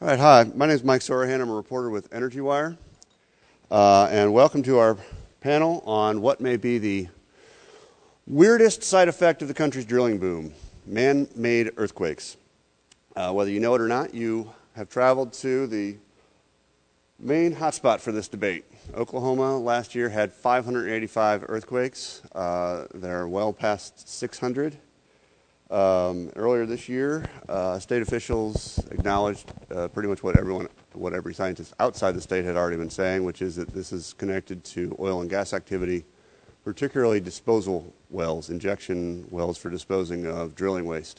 All right, hi. My name is Mike Sorahan. I'm a reporter with EnergyWire. And welcome to our panel on what may be the weirdest side effect of the country's drilling boom, man-made earthquakes. Whether you know it or not, you have traveled to the main hotspot for this debate. Oklahoma last year had 585 earthquakes. They're well past 600. Earlier this year, state officials acknowledged pretty much what every scientist outside the state had already been saying, which is that this is connected to oil and gas activity, particularly disposal wells, injection wells for disposing of drilling waste.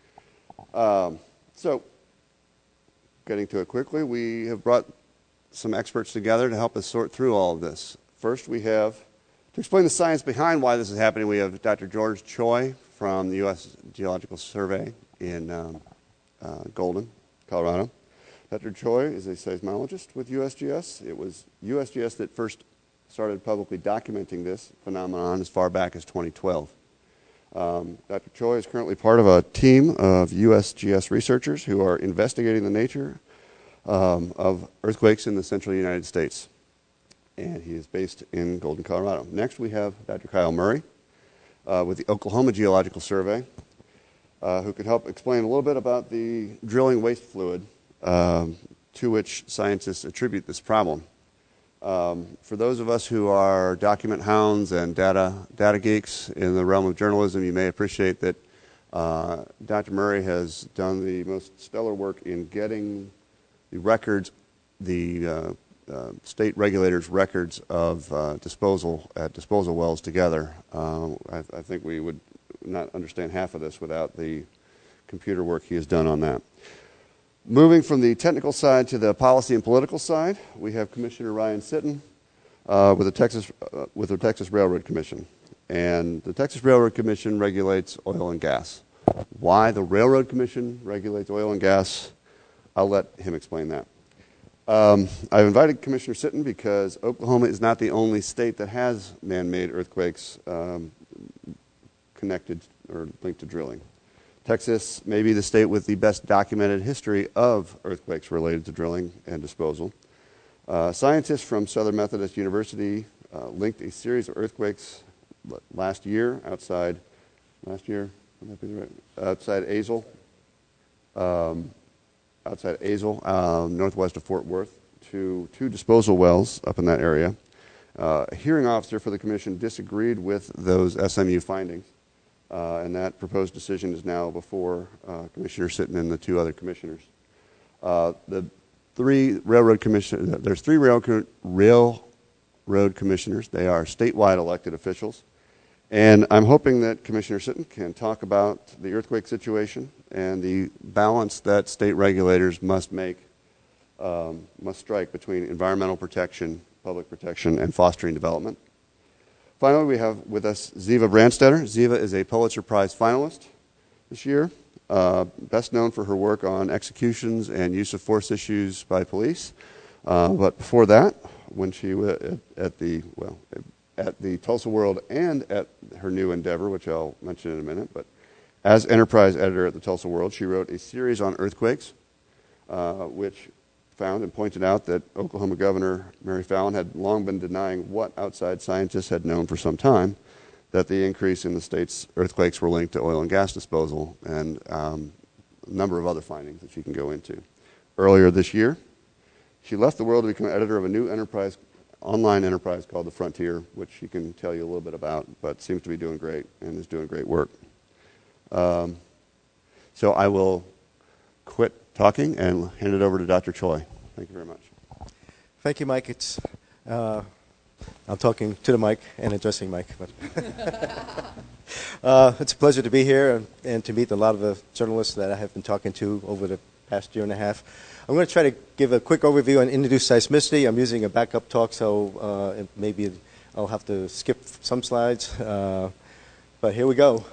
So, getting to it quickly, we have brought some experts together to help us sort through all of this. First, we have, to explain the science behind why this is happening, we have Dr. George Choi from the U.S. Geological Survey in Golden, Colorado. Dr. Choi is a seismologist with USGS. It was USGS that first started publicly documenting this phenomenon as far back as 2012. Dr. Choi is currently part of a team of USGS researchers who are investigating the nature of earthquakes in the central United States. And he is based in Golden, Colorado. Next, we have Dr. Kyle Murray with the Oklahoma Geological Survey, who can help explain a little bit about the drilling waste fluid to which scientists attribute this problem. For those of us who are document hounds and data geeks in the realm of journalism, you may appreciate that Dr. Murray has done the most stellar work in getting the records, the state regulators' records of disposal wells together. I think we would not understand half of this without the computer work he has done on that. Moving from the technical side to the policy and political side, we have Commissioner Ryan Sitton with the Texas Railroad Commission. And the Texas Railroad Commission regulates oil and gas. Why the Railroad Commission regulates oil and gas, I'll let him explain that. I've invited Commissioner Sitton because Oklahoma is not the only state that has man-made earthquakes connected or linked to drilling. Texas may be the state with the best documented history of earthquakes related to drilling and disposal. Scientists from Southern Methodist University linked a series of earthquakes last year outside Azle, northwest of Fort Worth, to two disposal wells up in that area. A hearing officer for the commission disagreed with those SMU findings, and that proposed decision is now before Commissioner Sitton and the two other commissioners. There's three railroad commissioners. They are statewide elected officials. And I'm hoping that Commissioner Sitton can talk about the earthquake situation and the balance that state regulators must strike between environmental protection, public protection, and fostering development. Finally, we have with us Ziva Brandstetter. Ziva is a Pulitzer Prize finalist this year, best known for her work on executions and use of force issues by police. But before that, when she was at the Tulsa World and at her new endeavor, which I'll mention in a minute, but as enterprise editor at the Tulsa World, she wrote a series on earthquakes, which found and pointed out that Oklahoma Governor Mary Fallin had long been denying what outside scientists had known for some time, that the increase in the state's earthquakes were linked to oil and gas disposal, and a number of other findings that she can go into. Earlier this year, she left the World to become editor of a new online enterprise called The Frontier, which she can tell you a little bit about, but seems to be doing great and is doing great work. So I will quit talking and hand it over to Dr. Choi. Thank you very much. Thank you, Mike. I'm talking to the mic and addressing Mike. It's a pleasure to be here and to meet a lot of the journalists that I have been talking to over the past year and a half. I'm going to try to give a quick overview and introduce seismicity. I'm using a backup talk, so maybe I'll have to skip some slides. But here we go.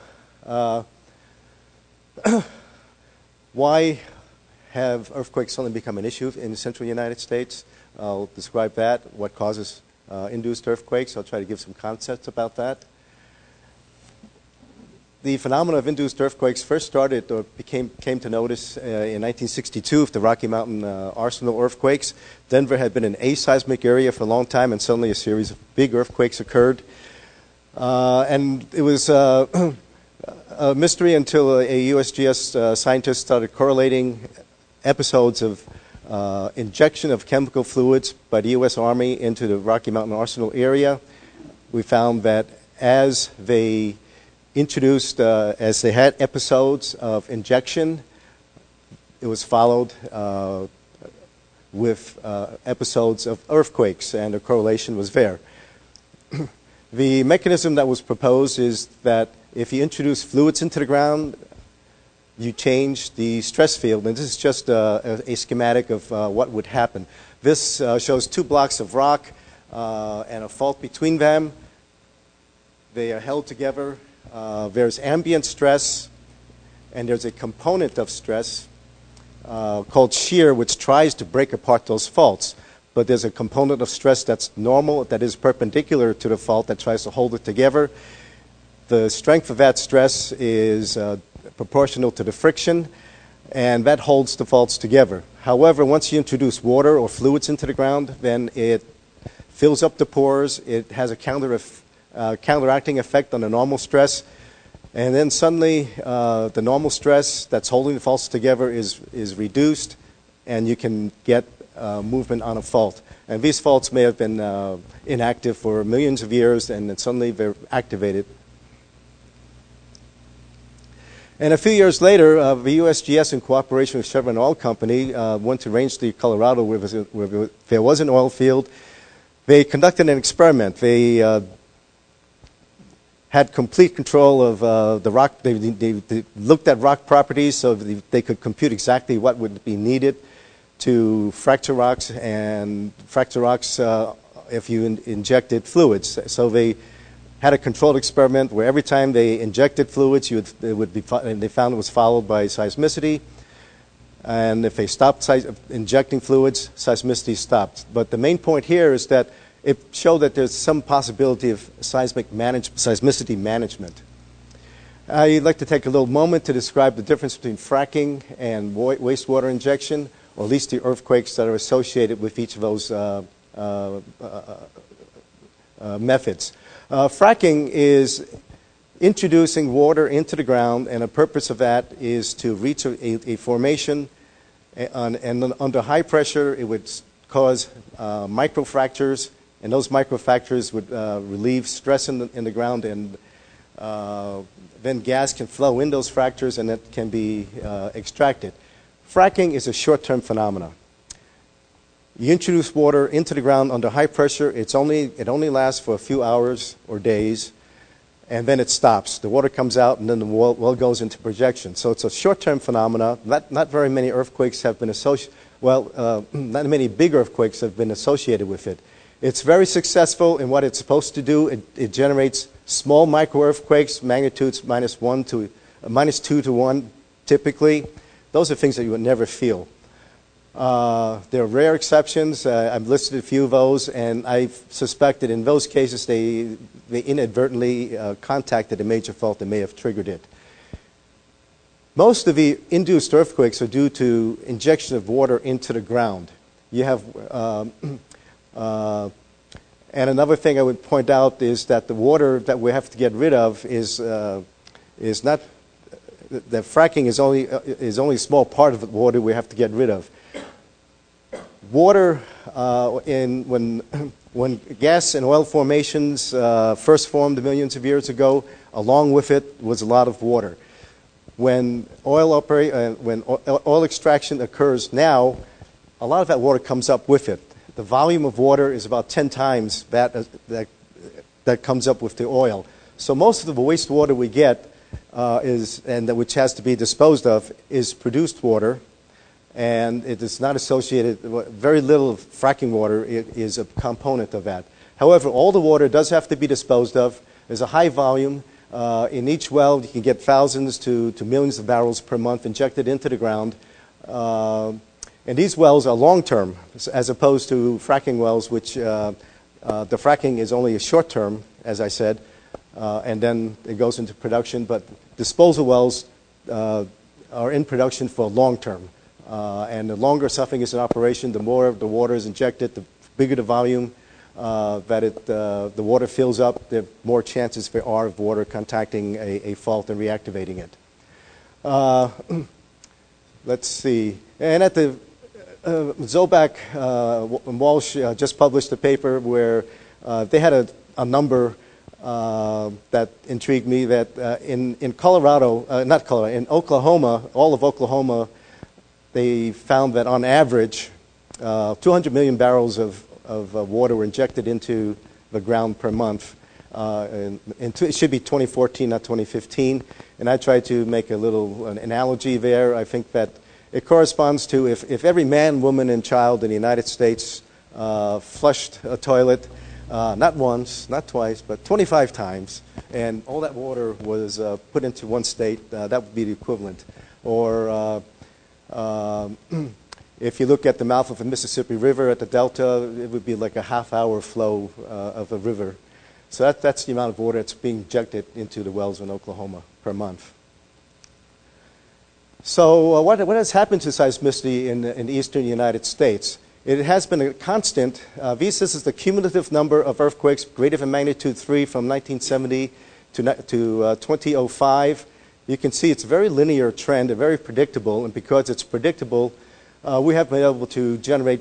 Why have earthquakes suddenly become an issue in the central United States? I'll describe that, what causes induced earthquakes. I'll try to give some concepts about that. the phenomena of induced earthquakes first started or came to notice in 1962 with the Rocky Mountain Arsenal earthquakes. Denver had been an aseismic area for a long time, and suddenly a series of big earthquakes occurred. And it was a mystery until a USGS scientist started correlating episodes of injection of chemical fluids by the U.S. Army into the Rocky Mountain Arsenal area. We found that as they as they had episodes of injection, it was followed with episodes of earthquakes, and the correlation was there. The mechanism that was proposed is that if you introduce fluids into the ground, you change the stress field. And this is just a schematic of what would happen. This shows two blocks of rock and a fault between them. They are held together. There's ambient stress, and there's a component of stress called shear, which tries to break apart those faults. But there's a component of stress that's normal, that is perpendicular to the fault, that tries to hold it together. The strength of that stress is proportional to the friction, and that holds the faults together. However, once you introduce water or fluids into the ground, then it fills up the pores. It has a counteracting effect on the normal stress, and then suddenly the normal stress that's holding the faults together is reduced, and you can get movement on a fault. And these faults may have been inactive for millions of years, and then suddenly they're activated. And a few years later, the USGS, in cooperation with Chevron Oil Company, went to Rangeley, Colorado, where there was an oil field. They conducted an experiment. They had complete control of the rock. They looked at rock properties so they could compute exactly what would be needed to fracture rocks, and fracture rocks if you injected fluids. So they had a controlled experiment where every time they injected fluids, and they found it was followed by seismicity. And if they stopped injecting fluids, seismicity stopped. But the main point here is that it showed that there's some possibility of seismicity management. I'd like to take a little moment to describe the difference between fracking and wastewater injection, or at least the earthquakes that are associated with each of those methods. Fracking is introducing water into the ground, and the purpose of that is to reach a formation, and under high pressure it would cause microfractures, and those microfractures would relieve stress in the ground, and then gas can flow in those fractures, and that can be extracted. Fracking is a short-term phenomenon. You introduce water into the ground under high pressure. It only lasts for a few hours or days, and then it stops. The water comes out, and then the well goes into projection. So it's a short-term phenomenon. Not very many earthquakes have been associated. Well, not many big earthquakes have been associated with it. It's very successful in what it's supposed to do. It generates small micro-earthquakes, magnitudes -2 to 1, typically. Those are things that you would never feel. There are rare exceptions. I've listed a few of those, and I suspect that in those cases they inadvertently contacted a major fault that may have triggered it. Most of the induced earthquakes are due to injection of water into the ground. You have, and another thing I would point out is that the water that we have to get rid of is not. The fracking is only a small part of the water we have to get rid of. Water, when gas and oil formations first formed millions of years ago, along with it was a lot of water. When oil extraction occurs now, a lot of that water comes up with it. The volume of water is about 10 times that comes up with the oil. So most of the wastewater we get which has to be disposed of is produced water, and it is not associated. Very little of fracking water is a component of that. However, all the water does have to be disposed of. There's a high volume. In each well, you can get thousands to millions of barrels per month injected into the ground. And these wells are long-term, as opposed to fracking wells, which the fracking is only a short-term, as I said. and then it goes into production. But disposal wells are in production for long term. And the longer something is in operation, the more the water is injected, the bigger the volume that the water fills up, the more chances there are of water contacting a fault and reactivating it. Let's see. And at the Zoback and Walsh just published a paper where they had a number that intrigued me, that in Colorado, not Colorado, in Oklahoma, all of Oklahoma, they found that on average, 200 million barrels of water were injected into the ground per month. It should be 2014, not 2015. And I tried to make an analogy there. I think that it corresponds to if every man, woman, and child in the United States flushed a toilet, not once, not twice, but 25 times, and all that water was put into one state, that would be the equivalent. Or if you look at the mouth of the Mississippi River at the Delta, it would be like a half-hour flow of a river. So that's the amount of water that's being injected into the wells in Oklahoma per month. So what has happened to seismicity in the eastern United States? It has been a constant. This is the cumulative number of earthquakes greater than magnitude 3 from 1970 to 2005. You can see it's a very linear trend and very predictable. And because it's predictable, we have been able to generate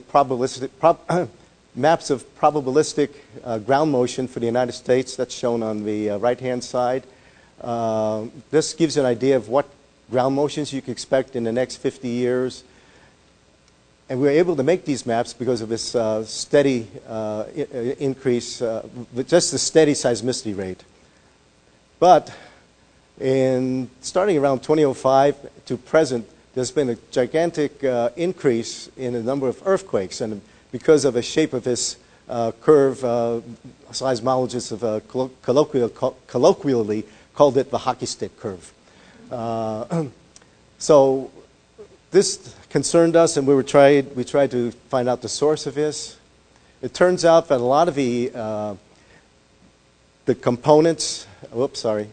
maps of probabilistic ground motion for the United States. That's shown on the right-hand side. This gives you an idea of what ground motions you can expect in the next 50 years. And we were able to make these maps because of this steady increase, just the steady seismicity rate. But starting around 2005 to present, there's been a gigantic increase in the number of earthquakes. And because of the shape of this curve, seismologists have colloquially called it the hockey stick curve. So this concerned us, and we tried to find out the source of this. It turns out that a lot of the components. Whoops, sorry.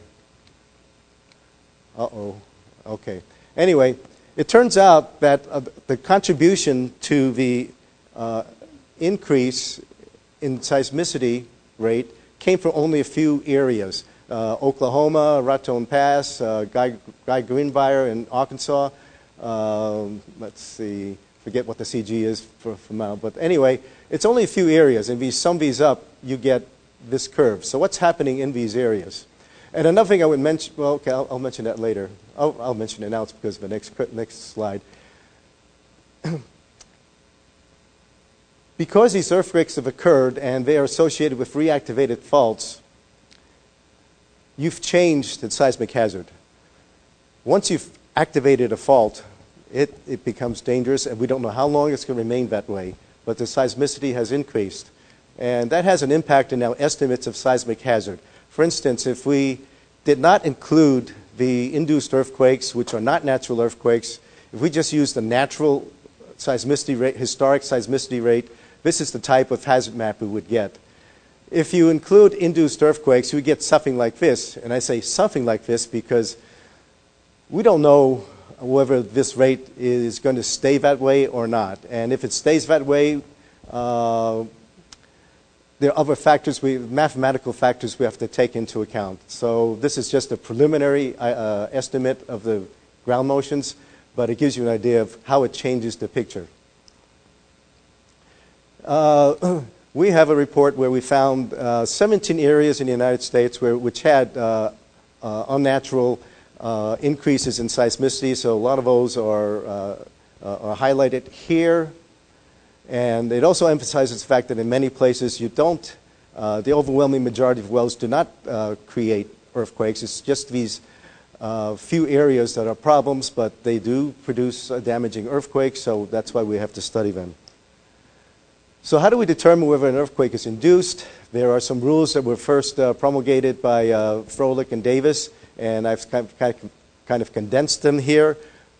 Okay. Anyway, it turns out that the contribution to the increase in seismicity rate came from only a few areas. Oklahoma, Raton Pass, Guy Greenbrier in Arkansas. Let's see, forget what the CG is for now. But anyway, it's only a few areas. And if you sum these up, you get this curve. So what's happening in these areas? And another thing I would mention, well, okay, I'll mention that later. I'll mention it now. It's because of the next slide. Because these earthquakes have occurred and they are associated with reactivated faults, you've changed the seismic hazard. Once you've activated a fault, it becomes dangerous, and we don't know how long it's going to remain that way, but the seismicity has increased. And that has an impact in our estimates of seismic hazard. For instance, if we did not include the induced earthquakes, which are not natural earthquakes, if we just use the natural seismicity rate, historic seismicity rate, this is the type of hazard map we would get. If you include induced earthquakes, we get something like this. And I say something like this because we don't know whether this rate is going to stay that way or not. And if it stays that way, there are other factors, mathematical factors we have to take into account. So this is just a preliminary estimate of the ground motions, but it gives you an idea of how it changes the picture. We have a report where we found 17 areas in the United States which had unnatural increases in seismicity. So a lot of those are highlighted here. And it also emphasizes the fact that in many places the overwhelming majority of wells do not create earthquakes. It's just these few areas that are problems, but they do produce damaging earthquakes, so that's why we have to study them. So how do we determine whether an earthquake is induced? There are some rules that were first promulgated by Froelich and Davis, and I've kind of condensed them here.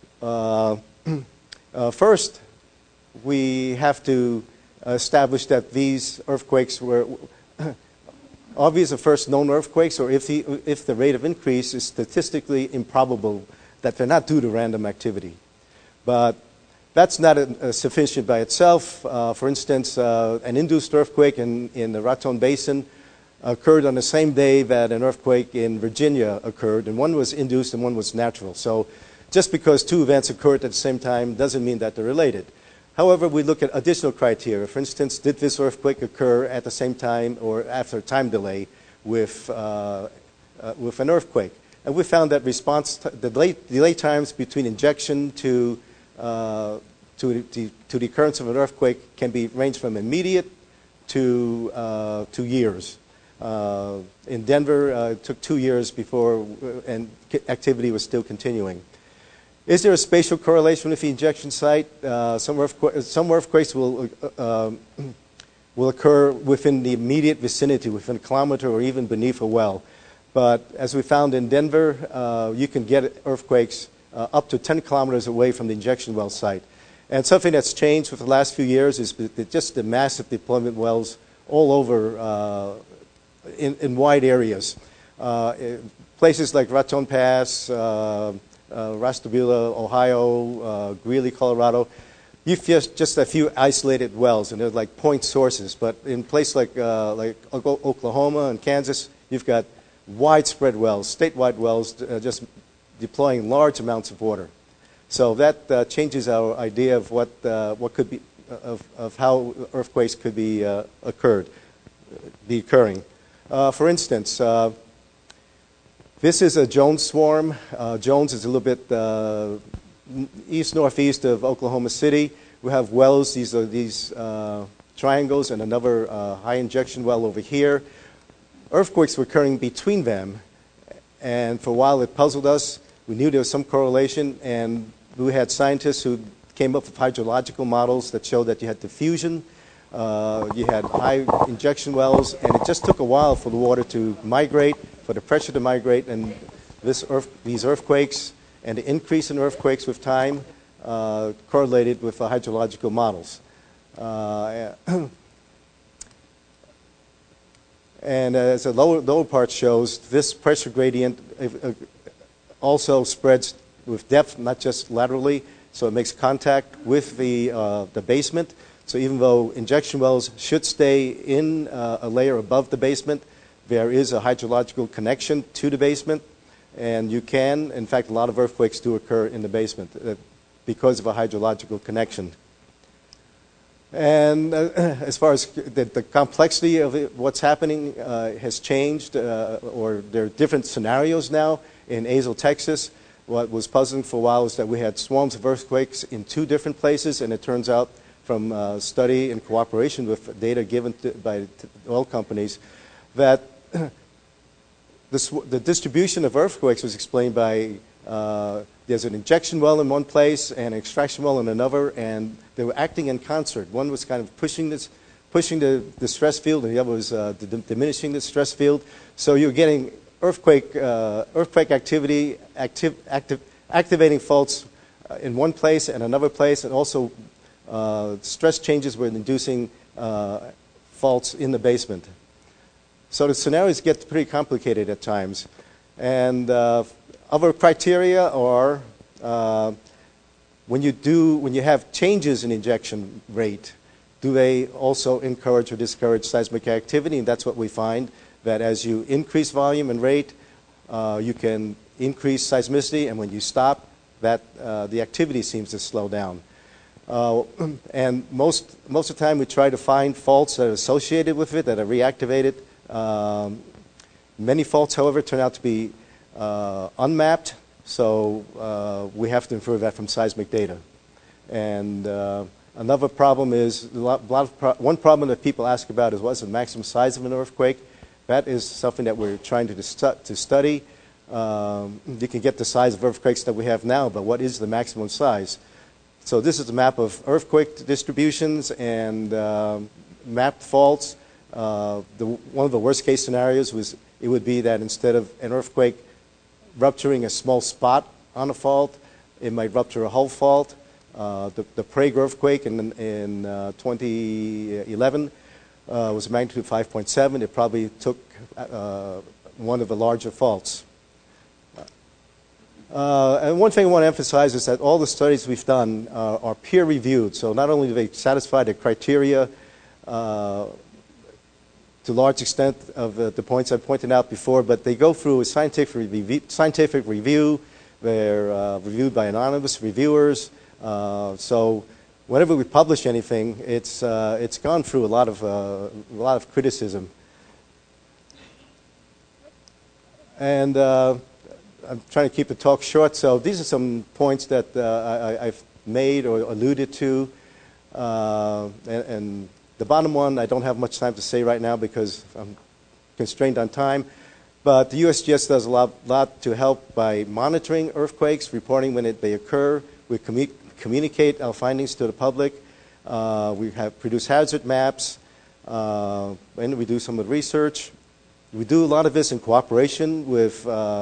First, we have to establish that these earthquakes were obvious of first known earthquakes, or if the rate of increase is statistically improbable, that they're not due to random activity. But that's not sufficient by itself. For instance, an induced earthquake in the Raton Basin occurred on the same day that an earthquake in Virginia occurred, and one was induced and one was natural. So just because two events occurred at the same time doesn't mean that they're related. However, we look at additional criteria. For instance, did this earthquake occur at the same time or after a time delay with an earthquake? And we found that the delay times between injection to the occurrence of an earthquake can range from immediate to years. In Denver, it took 2 years before, and activity was still continuing. Is there a spatial correlation with the injection site? Some earthquakes will occur within the immediate vicinity, within a kilometer or even beneath a well. But as we found in Denver, you can get earthquakes up to 10 kilometers away from the injection well site. And something that's changed with the last few years is just the massive deployment wells all over in wide areas. Places like Raton Pass, Rastabula, Ohio, Greeley, Colorado, you've just a few isolated wells, and they're like point sources. But in places like Oklahoma and Kansas, you've got widespread wells, statewide wells, just deploying large amounts of water. So that changes our idea of what could be of how earthquakes could be occurring. For instance, this is a Jones swarm. Jones is a little bit east-northeast of Oklahoma City. We have wells. These are triangles and another high injection well over here. Earthquakes were occurring between them, and for a while it puzzled us. We knew there was some correlation, and we had scientists who came up with hydrological models that showed that you had diffusion, you had high injection wells, and it just took a while for the water to migrate, for the pressure to migrate, and these earthquakes and the increase in earthquakes with time correlated with the hydrological models. And as the lower part shows, this pressure gradient also spreads with depth, not just laterally, so it makes contact with the basement. So even though injection wells should stay in a layer above the basement, there is a hydrological connection to the basement, and you can, in fact, a lot of earthquakes do occur in the basement because of a hydrological connection. And as far as the complexity of what's happening has changed, or there are different scenarios now. In Azle, Texas, what was puzzling for a while was that we had swarms of earthquakes in 2 different places, and it turns out from study and cooperation with data given by oil companies that the distribution of earthquakes was explained by there's an injection well in one place and an extraction well in another, and they were acting in concert. One was kind of pushing the stress field, and the other was diminishing the stress field. So you're getting earthquake activity, activating faults in one place and another place, and also stress changes were inducing faults in the basement. So the scenarios get pretty complicated at times. And other criteria are when you have changes in injection rate, do they also encourage or discourage seismic activity? And that's what we find, that as you increase volume and rate, you can increase seismicity, and when you stop, that the activity seems to slow down. And most of the time we try to find faults that are associated with it, that are reactivated. Many faults, however, turn out to be unmapped, so we have to infer that from seismic data. And another problem is, one problem that people ask about is what's the maximum size of an earthquake? That is something that we're trying to study. You can get the size of earthquakes that we have now, but what is the maximum size? So this is a map of earthquake distributions and mapped faults. One of the worst case scenarios was it would be that instead of an earthquake rupturing a small spot on a fault, it might rupture a whole fault. The Prague earthquake in 2011 was a magnitude 5.7. It probably took one of the larger faults. And one thing I want to emphasize is that all the studies we've done are peer-reviewed. So not only do they satisfy the criteria to a large extent of the points I pointed out before, but they go through a scientific review. They're reviewed by anonymous reviewers. So whenever we publish anything, it's gone through a lot of criticism. And I'm trying to keep the talk short, so these are some points that I've made or alluded to. And the bottom one, I don't have much time to say right now because I'm constrained on time. But the USGS does a lot to help by monitoring earthquakes, reporting when they occur. We communicate our findings to the public. We have produced hazard maps, and we do some of the research. We do a lot of this in cooperation with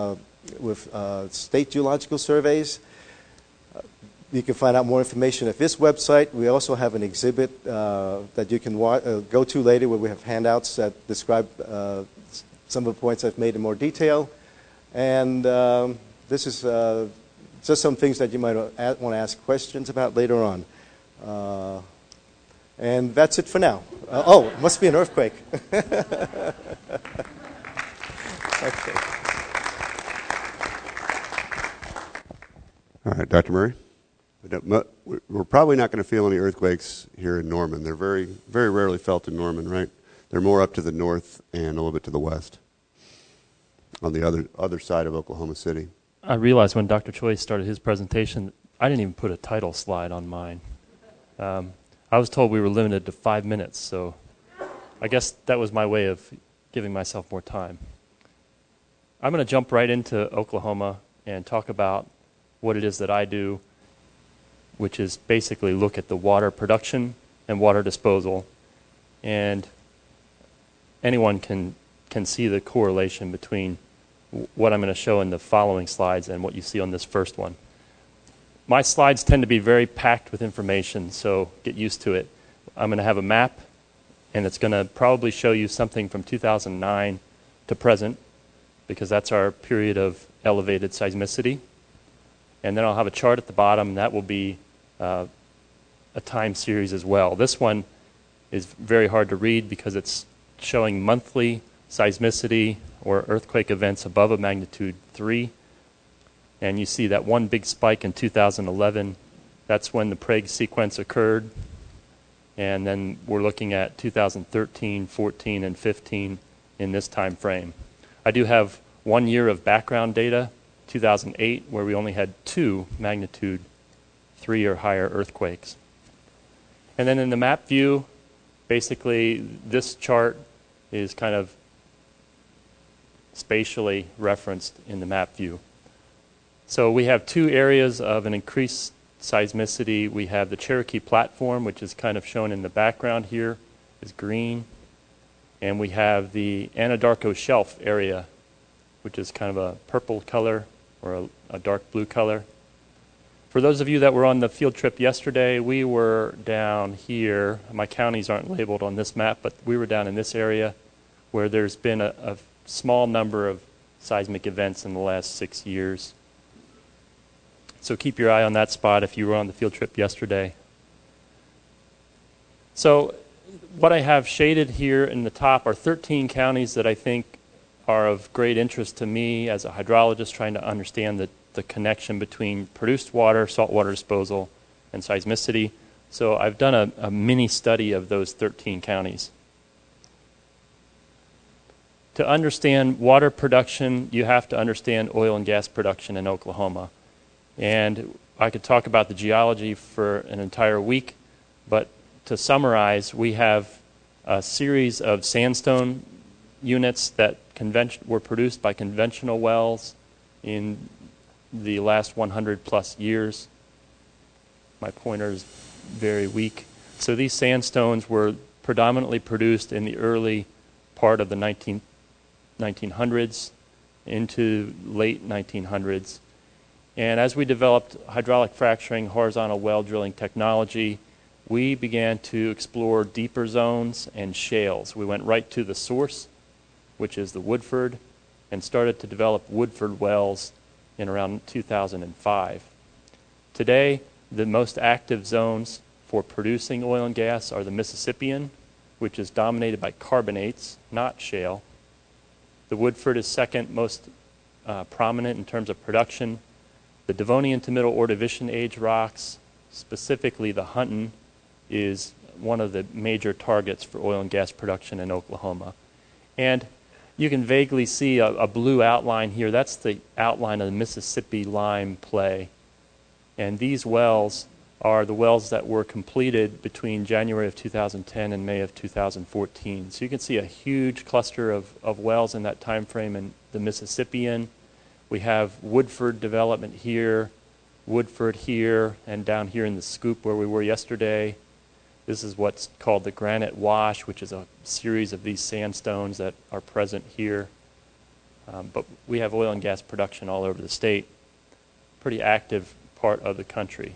state geological surveys. You can find out more information at this website. We also have an exhibit that you can go to later where we have handouts that describe some of the points I've made in more detail. And this is just some things that you might want to ask questions about later on. And that's it for now. Oh, it must be an earthquake. Okay. All right, Dr. Murray. We're probably not going to feel any earthquakes here in Norman. They're very, very rarely felt in Norman, right? They're more up to the north and a little bit to the west, on the other side of Oklahoma City. I realized when Dr. Choi started his presentation, I didn't even put a title slide on mine. I was told we were limited to 5 minutes, so I guess that was my way of giving myself more time. I'm going to jump right into Oklahoma and talk about what it is that I do, which is basically look at the water production and water disposal. And anyone can see the correlation between what I'm going to show in the following slides and what you see on this first one. My slides tend to be very packed with information, so get used to it. I'm going to have a map, and it's going to probably show you something from 2009 to present, because that's our period of elevated seismicity. And then I'll have a chart at the bottom, and that will be a time series as well. This one is very hard to read because it's showing monthly seismicity or earthquake events above a magnitude 3. And you see that one big spike in 2011. That's when the Prague sequence occurred. And then we're looking at 2013, 14, and 15 in this time frame. I do have 1 year of background data, 2008, where we only had 2 magnitude 3 or higher earthquakes. And then in the map view, basically this chart is kind of spatially referenced in the map view. So we have 2 areas of an increased seismicity. We have the Cherokee Platform, which is kind of shown in the background here, is green. And we have the Anadarko Shelf area, which is kind of a purple color or a dark blue color. For those of you that were on the field trip yesterday, we were down here. My counties aren't labeled on this map, but we were down in this area where there's been a small number of seismic events in the last 6 years. So keep your eye on that spot if you were on the field trip yesterday. So what I have shaded here in the top are 13 counties that I think are of great interest to me as a hydrologist trying to understand the connection between produced water, saltwater disposal, and seismicity. So I've done a mini study of those 13 counties. To understand water production, you have to understand oil and gas production in Oklahoma. And I could talk about the geology for an entire week, but to summarize, we have a series of sandstone units that were produced by conventional wells in the last 100 plus years. My pointer is very weak. So these sandstones were predominantly produced in the early part of the 1900s into late 1900s. And as we developed hydraulic fracturing, horizontal well drilling technology, we began to explore deeper zones and shales. We went right to the source, which is the Woodford, and started to develop Woodford wells in around 2005. Today, the most active zones for producing oil and gas are the Mississippian, which is dominated by carbonates, not shale. The Woodford is second most prominent in terms of production. The Devonian to Middle Ordovician age rocks, specifically the Hunton, is one of the major targets for oil and gas production in Oklahoma. And you can vaguely see a blue outline here. That's the outline of the Mississippi Lime play. And these wells are the wells that were completed between January of 2010 and May of 2014. So you can see a huge cluster of wells in that time frame in the Mississippian. We have Woodford development here, Woodford here, and down here in the Scoop where we were yesterday. This is what's called the Granite Wash, which is a series of these sandstones that are present here. But we have oil and gas production all over the state. Pretty active part of the country.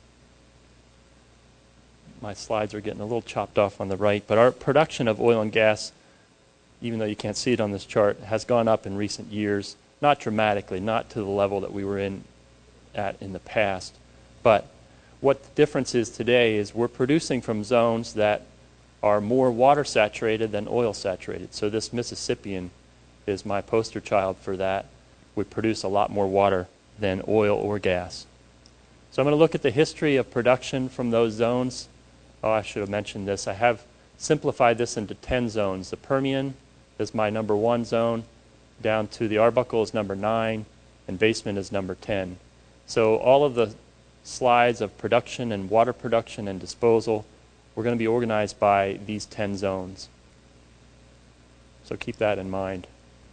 My slides are getting a little chopped off on the right, but our production of oil and gas, even though you can't see it on this chart, has gone up in recent years. Not dramatically, not to the level that we were at in the past. But what the difference is today is we're producing from zones that are more water saturated than oil saturated. So this Mississippian is my poster child for that. We produce a lot more water than oil or gas. So I'm going to look at the history of production from those zones. Oh, I should have mentioned this. I have simplified this into 10 zones. The Permian is my number 1 zone, down to the Arbuckle is number 9, and Basement is number 10. So all of the slides of production and water production and disposal, we're going to be organized by these 10 zones. So keep that in mind.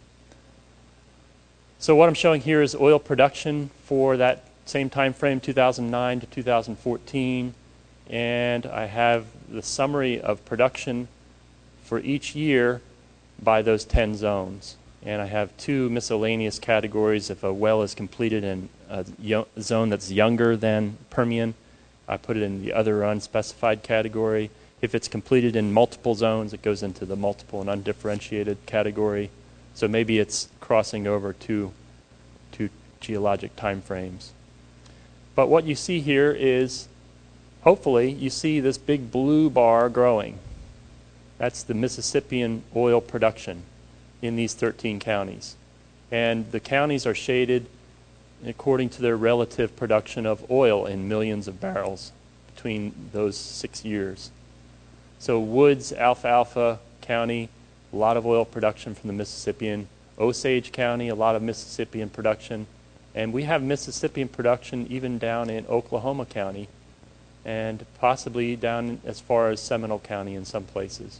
So what I'm showing here is oil production for that same time frame, 2009 to 2014. And I have the summary of production for each year by those 10 zones. And I have 2 miscellaneous categories. If a well is completed in a zone that's younger than Permian, I put it in the other unspecified category. If it's completed in multiple zones, it goes into the multiple and undifferentiated category. So maybe it's crossing over to geologic time frames. But what you see here is, hopefully, you see this big blue bar growing. That's the Mississippian oil production in these 13 counties. And the counties are shaded according to their relative production of oil in millions of barrels between those 6 years. So Woods, Alfalfa County, a lot of oil production from the Mississippian. Osage County, a lot of Mississippian production. And we have Mississippian production even down in Oklahoma County and possibly down as far as Seminole County in some places.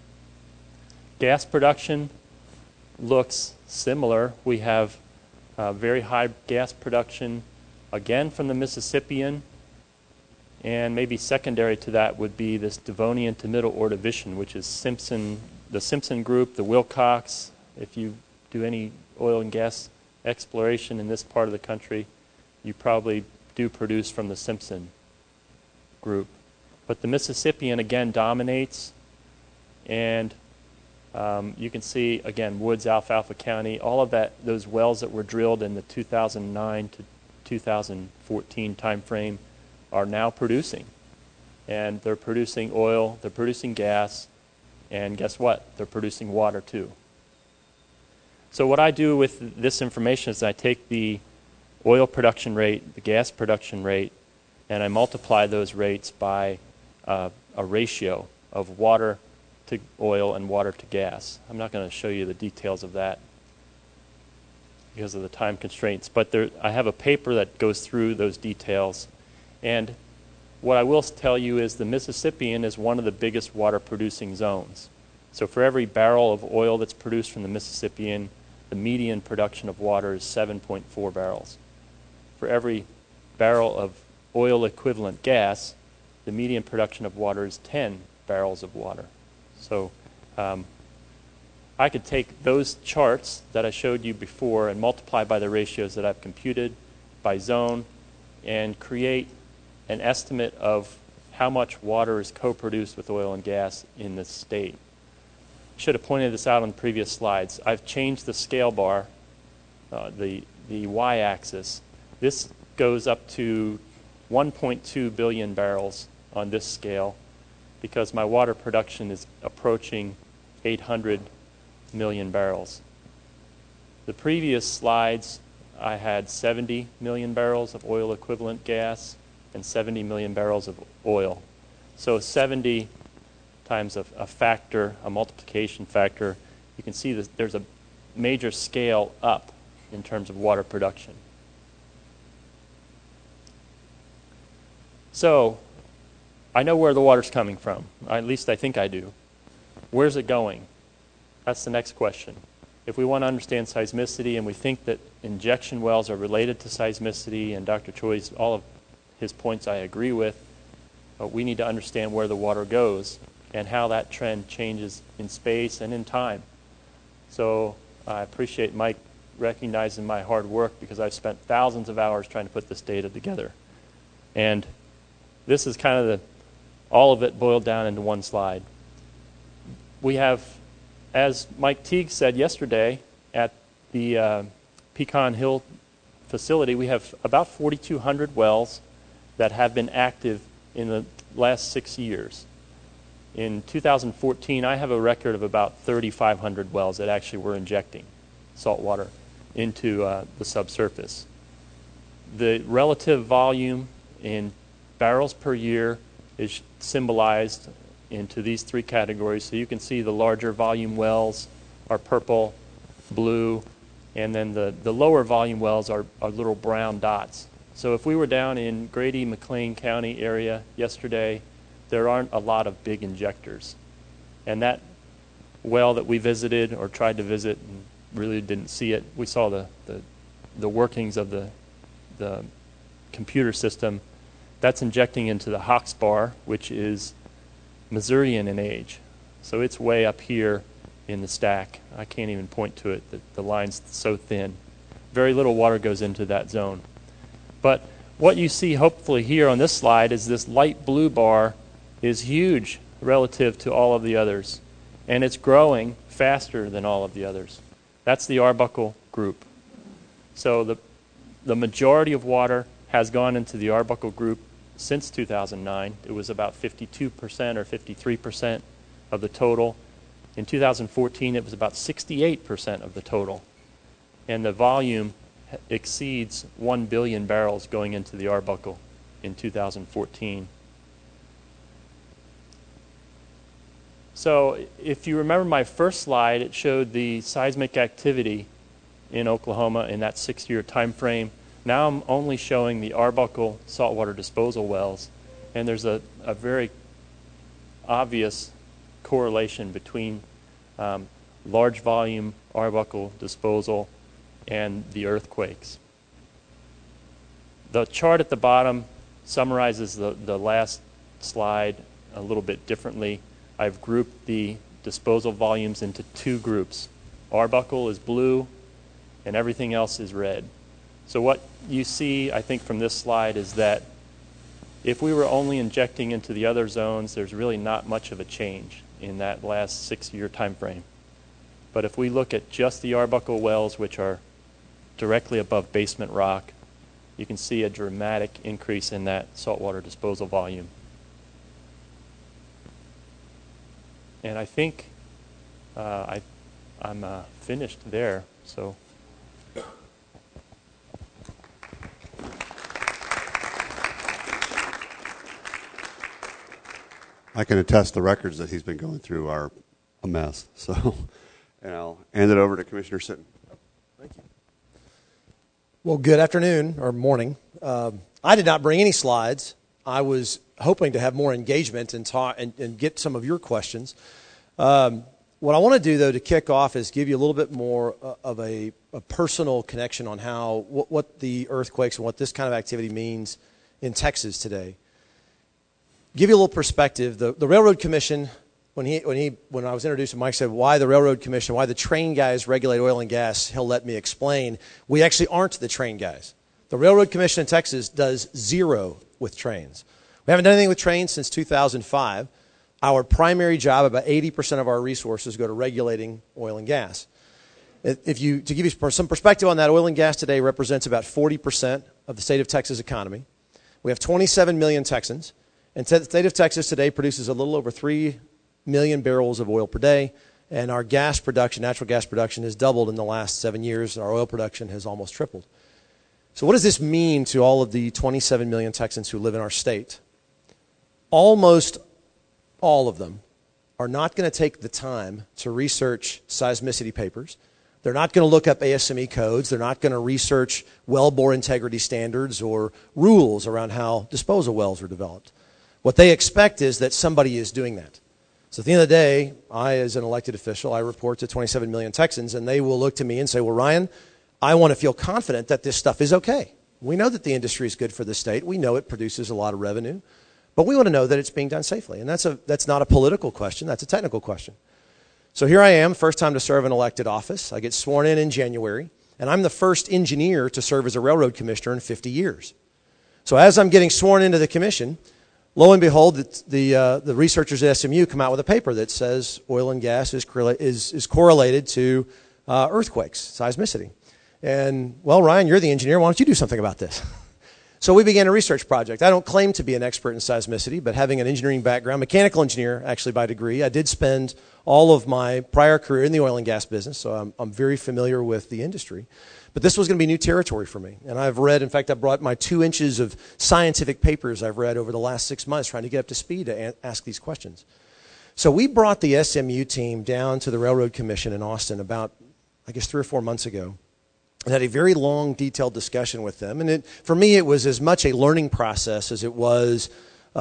Gas production looks similar. We have very high gas production, again from the Mississippian, and maybe secondary to that would be this Devonian to Middle Ordovician, which is the Simpson group, the Wilcox. If you do any oil and gas exploration in this part of the country, you probably do produce from the Simpson group. But the Mississippian, again, dominates, and you can see, again, Woods, Alfalfa County, all of that, those wells that were drilled in the 2009 to 2014 time frame are now producing. And they're producing oil, they're producing gas, and guess what? They're producing water too. So what I do with this information is I take the oil production rate, the gas production rate, and I multiply those rates by a ratio of water to oil and water to gas. I'm not going to show you the details of that because of the time constraints, but I have a paper that goes through those details. And what I will tell you is the Mississippian is one of the biggest water producing zones. So for every barrel of oil that's produced from the Mississippian, the median production of water is 7.4 barrels. For every barrel of oil equivalent gas, the median production of water is 10 barrels of water. So I could take those charts that I showed you before and multiply by the ratios that I've computed by zone and create an estimate of how much water is co-produced with oil and gas in this state. Should have pointed this out on the previous slides. I've changed the scale bar, the y-axis. This goes up to 1.2 billion barrels on this scale because my water production is approaching 800 million barrels. The previous slides, I had 70 million barrels of oil equivalent gas and 70 million barrels of oil. So 70 times a factor, a multiplication factor, you can see that there's a major scale up in terms of water production. So I know where the water's coming from. At least I think I do. Where's it going? That's the next question. If we want to understand seismicity and we think that injection wells are related to seismicity, and Dr. Choi's, all of his points I agree with, we need to understand where the water goes and how that trend changes in space and in time. So I appreciate Mike recognizing my hard work because I've spent thousands of hours trying to put this data together. And this is kind of all of it boiled down into one slide. We have, as Mike Teague said yesterday at the Pecan Hill facility, we have about 4,200 wells that have been active in the last 6 years. In 2014, I have a record of about 3,500 wells that actually were injecting salt water into the subsurface. The relative volume in barrels per year is symbolized into these three categories. So you can see the larger volume wells are purple, blue, and then the lower volume wells are little brown dots. So if we were down in Grady, McLean County area yesterday, there aren't a lot of big injectors. And that well that we visited or tried to visit and really didn't see it, we saw the workings of the computer system. That's injecting into the Hawksbar, which is Missourian in age. So it's way up here in the stack. I can't even point to it. The line's so thin. Very little water goes into that zone. But what you see hopefully here on this slide is this light blue bar is huge relative to all of the others. And it's growing faster than all of the others. That's the Arbuckle group. So the majority of water has gone into the Arbuckle group since 2009. It was about 52% or 53% of the total. In 2014, it was about 68% of the total. And the volume exceeds 1 billion barrels going into the Arbuckle in 2014. So if you remember my first slide, it showed the seismic activity in Oklahoma in that 6-year time frame. Now I'm only showing the Arbuckle saltwater disposal wells, and there's a very obvious correlation between large volume Arbuckle disposal and the earthquakes. The chart at the bottom summarizes the last slide a little bit differently. I've grouped the disposal volumes into two groups. Arbuckle is blue, and everything else is red. So what you see, I think, from this slide is that if we were only injecting into the other zones, there's really not much of a change in that last 6-year time frame. But if we look at just the Arbuckle wells, which are directly above basement rock, you can see a dramatic increase in that saltwater disposal volume. And I think I'm finished there. So. I can attest the records that he's been going through are a mess. So, and I'll hand it over to Commissioner Sitton. Thank you. Well, good afternoon or morning. I did not bring any slides. I was hoping to have more engagement and talk and get some of your questions. What I want to do, though, to kick off is give you a little bit more of a personal connection on how what the earthquakes and what this kind of activity means in Texas today. Give you a little perspective. The Railroad Commission, when I was introduced, Mike said, "Why the Railroad Commission? Why the train guys regulate oil and gas?" He'll let me explain. We actually aren't the train guys. The Railroad Commission in Texas does zero with trains. We haven't done anything with trains since 2005. Our primary job, about 80% of our resources go to regulating oil and gas. To give you some perspective on that, oil and gas today represents about 40% of the state of Texas economy. We have 27 million Texans, and the state of Texas today produces a little over 3 million barrels of oil per day, and our gas production, natural gas production, has doubled in the last 7 years. Our oil production has almost tripled. So what does this mean to all of the 27 million Texans who live in our state? Almost all of them are not going to take the time to research seismicity papers. They're not going to look up ASME codes. They're not going to research wellbore integrity standards or rules around how disposal wells are developed. What they expect is that somebody is doing that. So at the end of the day, I, as an elected official, I report to 27 million Texans, and they will look to me and say, well, Ryan, I want to feel confident that this stuff is okay. We know that the industry is good for the state. We know it produces a lot of revenue. But we want to know that it's being done safely. And that's not a political question. That's a technical question. So here I am, first time to serve an elected office. I get sworn in January, and I'm the first engineer to serve as a railroad commissioner in 50 years. So as I'm getting sworn into the commission, lo and behold, the researchers at SMU come out with a paper that says oil and gas is correlated to earthquakes, seismicity. And, well, Ryan, you're the engineer. Why don't you do something about this? So we began a research project. I don't claim to be an expert in seismicity, but having an engineering background, mechanical engineer actually by degree, I did spend all of my prior career in the oil and gas business, so I'm very familiar with the industry. But this was going to be new territory for me. And I've read, in fact, I brought my 2 inches of scientific papers I've read over the last 6 months trying to get up to speed to ask these questions. So we brought the SMU team down to the Railroad Commission in Austin about, I guess, 3 or 4 months ago. And had a very long, detailed discussion with them. And for me, it was as much a learning process as it was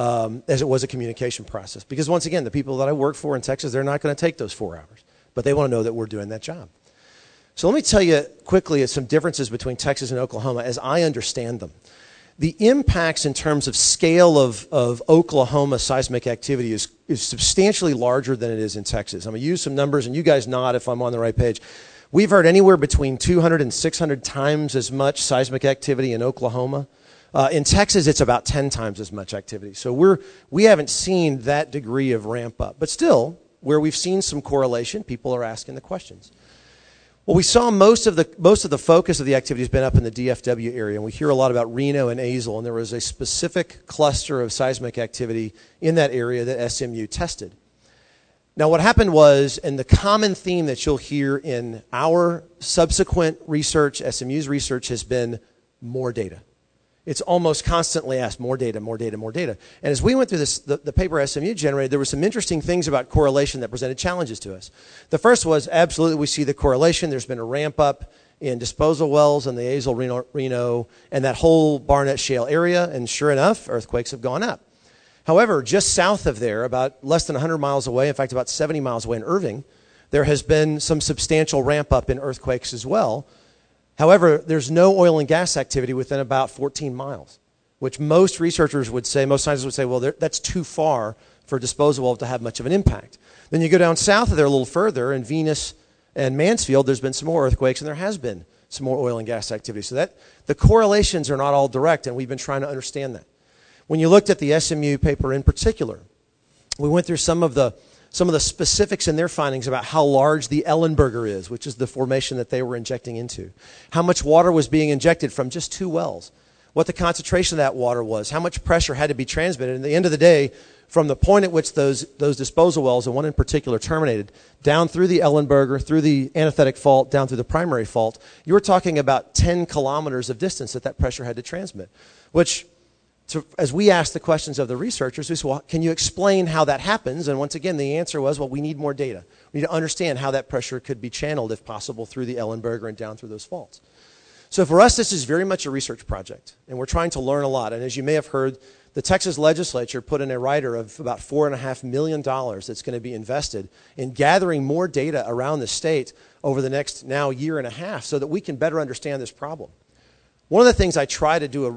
a communication process. Because once again, the people that I work for in Texas, they're not going to take those 4 hours. But they want to know that we're doing that job. So let me tell you quickly some differences between Texas and Oklahoma as I understand them. The impacts in terms of scale of Oklahoma seismic activity is substantially larger than it is in Texas. I'm going to use some numbers, and you guys nod if I'm on the right page. We've heard anywhere between 200 and 600 times as much seismic activity in Oklahoma. In Texas, it's about 10 times as much activity. So we haven't seen that degree of ramp up. But still, where we've seen some correlation, people are asking the questions. Well, we saw most of the focus of the activity has been up in the DFW area, and we hear a lot about Reno and Azle, and there was a specific cluster of seismic activity in that area that SMU tested. Now, what happened was, and the common theme that you'll hear in our subsequent research, SMU's research, has been more data. It's almost constantly asked, more data, more data, more data. And as we went through this, the paper SMU generated, there were some interesting things about correlation that presented challenges to us. The first was, absolutely, we see the correlation. There's been a ramp up in disposal wells in the Azle, Reno, and that whole Barnett Shale area, and sure enough, earthquakes have gone up. However, just south of there, about less than 100 miles away, in fact, about 70 miles away in Irving, there has been some substantial ramp up in earthquakes as well. However, there's no oil and gas activity within about 14 miles, which most researchers would say, most scientists would say, well, that's too far for a disposal well to have much of an impact. Then you go down south of there a little further, in Venus and Mansfield, there's been some more earthquakes, and there has been some more oil and gas activity. So that the correlations are not all direct, and we've been trying to understand that. When you looked at the SMU paper in particular, we went through some of the specifics in their findings about how large the Ellenberger is, which is the formation that they were injecting into, how much water was being injected from just 2 wells, what the concentration of that water was, how much pressure had to be transmitted. And at the end of the day, from the point at which those disposal wells, and one in particular, terminated, down through the Ellenberger, through the antithetic fault, down through the primary fault, you were talking about 10 kilometers of distance that pressure had to transmit, which... So as we asked the questions of the researchers, we said, well, can you explain how that happens? And once again, the answer was, well, we need more data. We need to understand how that pressure could be channeled, if possible, through the Ellenberger and down through those faults. So for us, this is very much a research project, and we're trying to learn a lot. And as you may have heard, the Texas legislature put in a rider of about $4.5 million that's going to be invested in gathering more data around the state over the next now year and a half so that we can better understand this problem. One of the things I try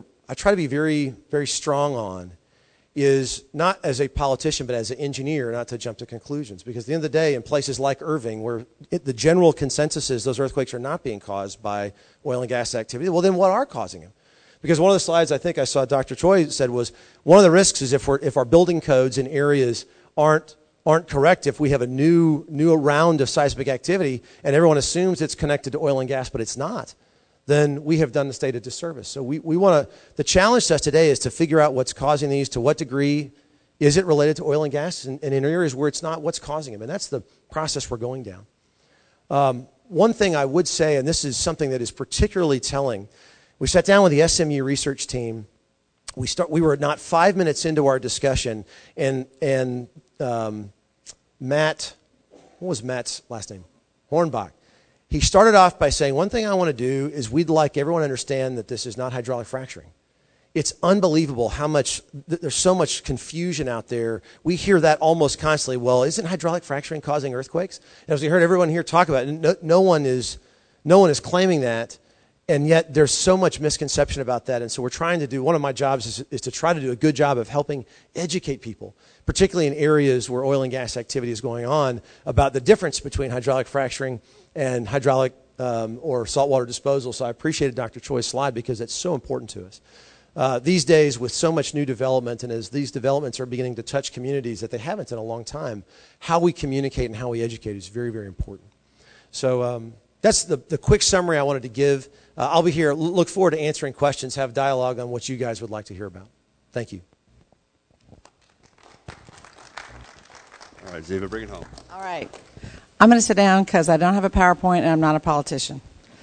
to be very, very strong on is not as a politician, but as an engineer, not to jump to conclusions. Because at the end of the day, in places like Irving, where the general consensus is those earthquakes are not being caused by oil and gas activity, well, then what are causing them? Because one of the slides I think I saw Dr. Choi said was one of the risks is if our building codes in areas aren't correct, if we have a new round of seismic activity and everyone assumes it's connected to oil and gas, but it's not, then we have done the state a disservice. So we want to, the challenge to us today is to figure out what's causing these, to what degree is it related to oil and gas, and in areas where it's not, what's causing them. And that's the process we're going down. One thing I would say, and this is something that is particularly telling, we sat down with the SMU research team. We were not 5 minutes into our discussion, and Matt, what was Matt's last name? Hornbach. He started off by saying, one thing I want to do is we'd like everyone to understand that this is not hydraulic fracturing. It's unbelievable how much, there's so much confusion out there. We hear that almost constantly. Well, isn't hydraulic fracturing causing earthquakes? And as we heard everyone here talk about it, no one is claiming that. And yet there's so much misconception about that. And so we're trying to do, one of my jobs is to try to do a good job of helping educate people, particularly in areas where oil and gas activity is going on, about the difference between hydraulic fracturing and hydraulic or saltwater disposal. So I appreciated Dr. Choi's slide because it's so important to us. These days, with so much new development, and as these developments are beginning to touch communities that they haven't in a long time, how we communicate and how we educate is very, very important. So that's the quick summary I wanted to give. I'll be here. Look forward to answering questions, have dialogue on what you guys would like to hear about. Thank you. All right, Ziva, bring it home. All right. I'm going to sit down because I don't have a PowerPoint and I'm not a politician.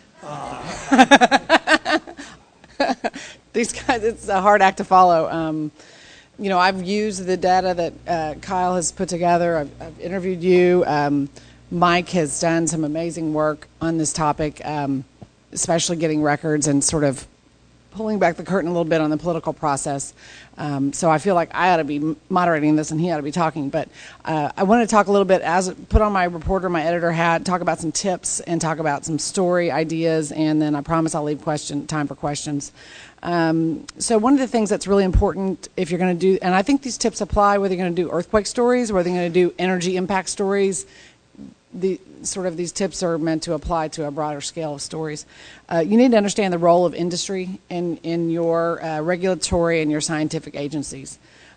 These guys, it's a hard act to follow. I've used the data that Kyle has put together. I've interviewed you. Mike has done some amazing work on this topic, especially getting records and sort of pulling back the curtain a little bit on the political process. So I feel like I ought to be moderating this and he ought to be talking. But I want to talk a little bit, put on my reporter, my editor hat, talk about some tips and talk about some story ideas, and then I promise I'll leave time for questions. So one of the things that's really important if you're going to do, and I think these tips apply whether you're going to do earthquake stories, whether you're going to do energy impact stories. These tips are meant to apply to a broader scale of stories. You need to understand the role of industry in your regulatory and your scientific agencies.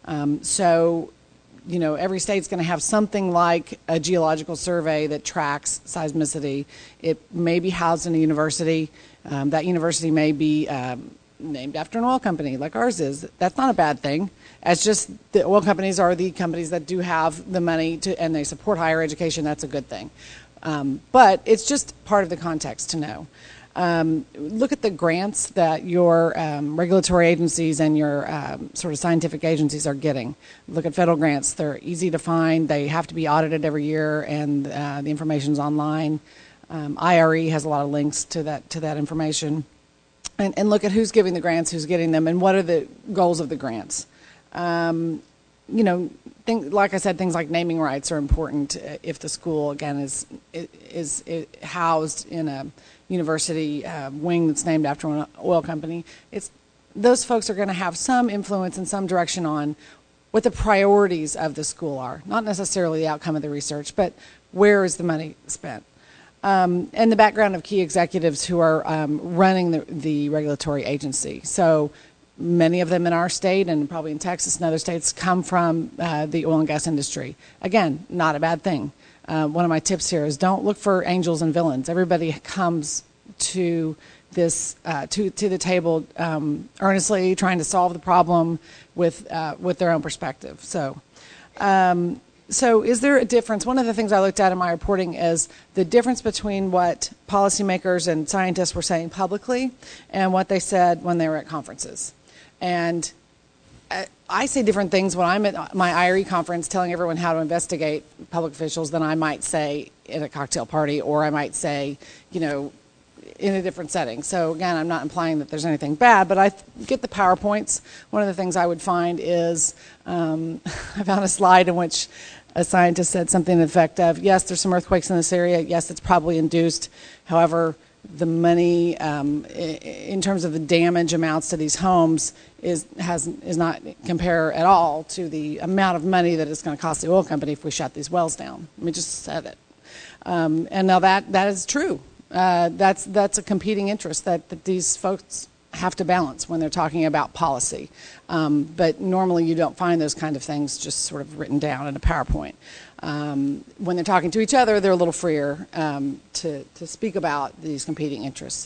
Every state's going to have something like a geological survey that tracks seismicity. It may be housed in a university. That university may be named after an oil company like ours is. That's not a bad thing. It's just the oil companies are the companies that do have the money and they support higher education. That's a good thing. But it's just part of the context to know. Look at the grants that your regulatory agencies and your sort of scientific agencies are getting. Look at federal grants. They're easy to find. They have to be audited every year, and the information's online. IRE has a lot of links to that information. And look at who's giving the grants, who's getting them, and what are the goals of the grants. Like I said, things like naming rights are important if the school, again, is housed in a university wing that's named after an oil company. Those folks are going to have some influence and some direction on what the priorities of the school are, not necessarily the outcome of the research, but where is the money spent. And the background of key executives who are running the regulatory agency. So many of them in our state and probably in Texas and other states come from the oil and gas industry. Again, not a bad thing. One of my tips here is don't look for angels and villains. Everybody comes to this to the table earnestly trying to solve the problem with their own perspective. So is there a difference? One of the things I looked at in my reporting is the difference between what policymakers and scientists were saying publicly and what they said when they were at conferences. And I say different things when I'm at my IRE conference telling everyone how to investigate public officials than I might say in a cocktail party, or I might say, in a different setting. So again, I'm not implying that there's anything bad, but I get the PowerPoints. One of the things I would find is I found a slide in which a scientist said something to the effect of, yes, there's some earthquakes in this area. Yes, it's probably induced. However, the money in terms of the damage amounts to these homes is not compare at all to the amount of money that it's going to cost the oil company if we shut these wells down. I mean, just said it. And now that is true. That's a competing interest that these folks have to balance when they're talking about policy. But normally you don't find those kind of things just sort of written down in a PowerPoint. When they're talking to each other, they're a little freer to speak about these competing interests.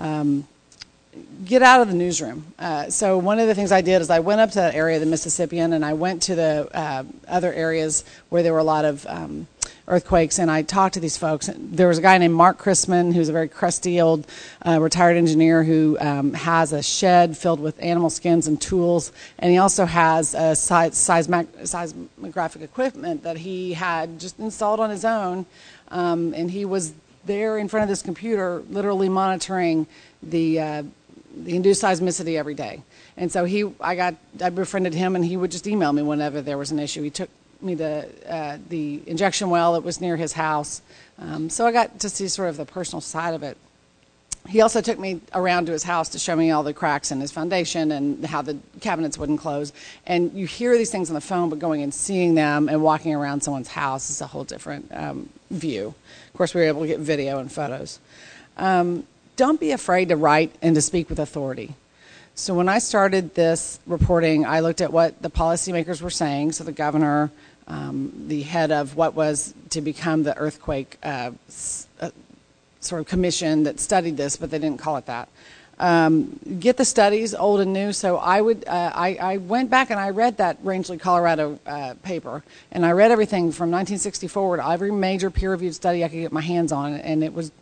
Get out of the newsroom. So one of the things I did is I went up to that area of the Mississippian, and I went to the other areas where there were a lot of earthquakes, and I talked to these folks. There was a guy named Mark Chrisman, who's a very crusty old retired engineer who has a shed filled with animal skins and tools, and he also has seismographic equipment that he had just installed on his own, and he was there in front of this computer literally monitoring the induced seismicity every day. And so I befriended him, and he would just email me whenever there was an issue. He took me to the injection well that was near his house. So I got to see sort of the personal side of it. He also took me around to his house to show me all the cracks in his foundation and how the cabinets wouldn't close. And you hear these things on the phone, but going and seeing them and walking around someone's house is a whole different view. Of course, we were able to get video and photos. Don't be afraid to write and to speak with authority. So when I started this reporting, I looked at what the policymakers were saying, so the governor, the head of what was to become the earthquake sort of commission that studied this, but they didn't call it that. Get the studies, old and new. So I went back and I read that Rangeley, Colorado paper, and I read everything from 1960 forward, every major peer-reviewed study I could get my hands on, and it was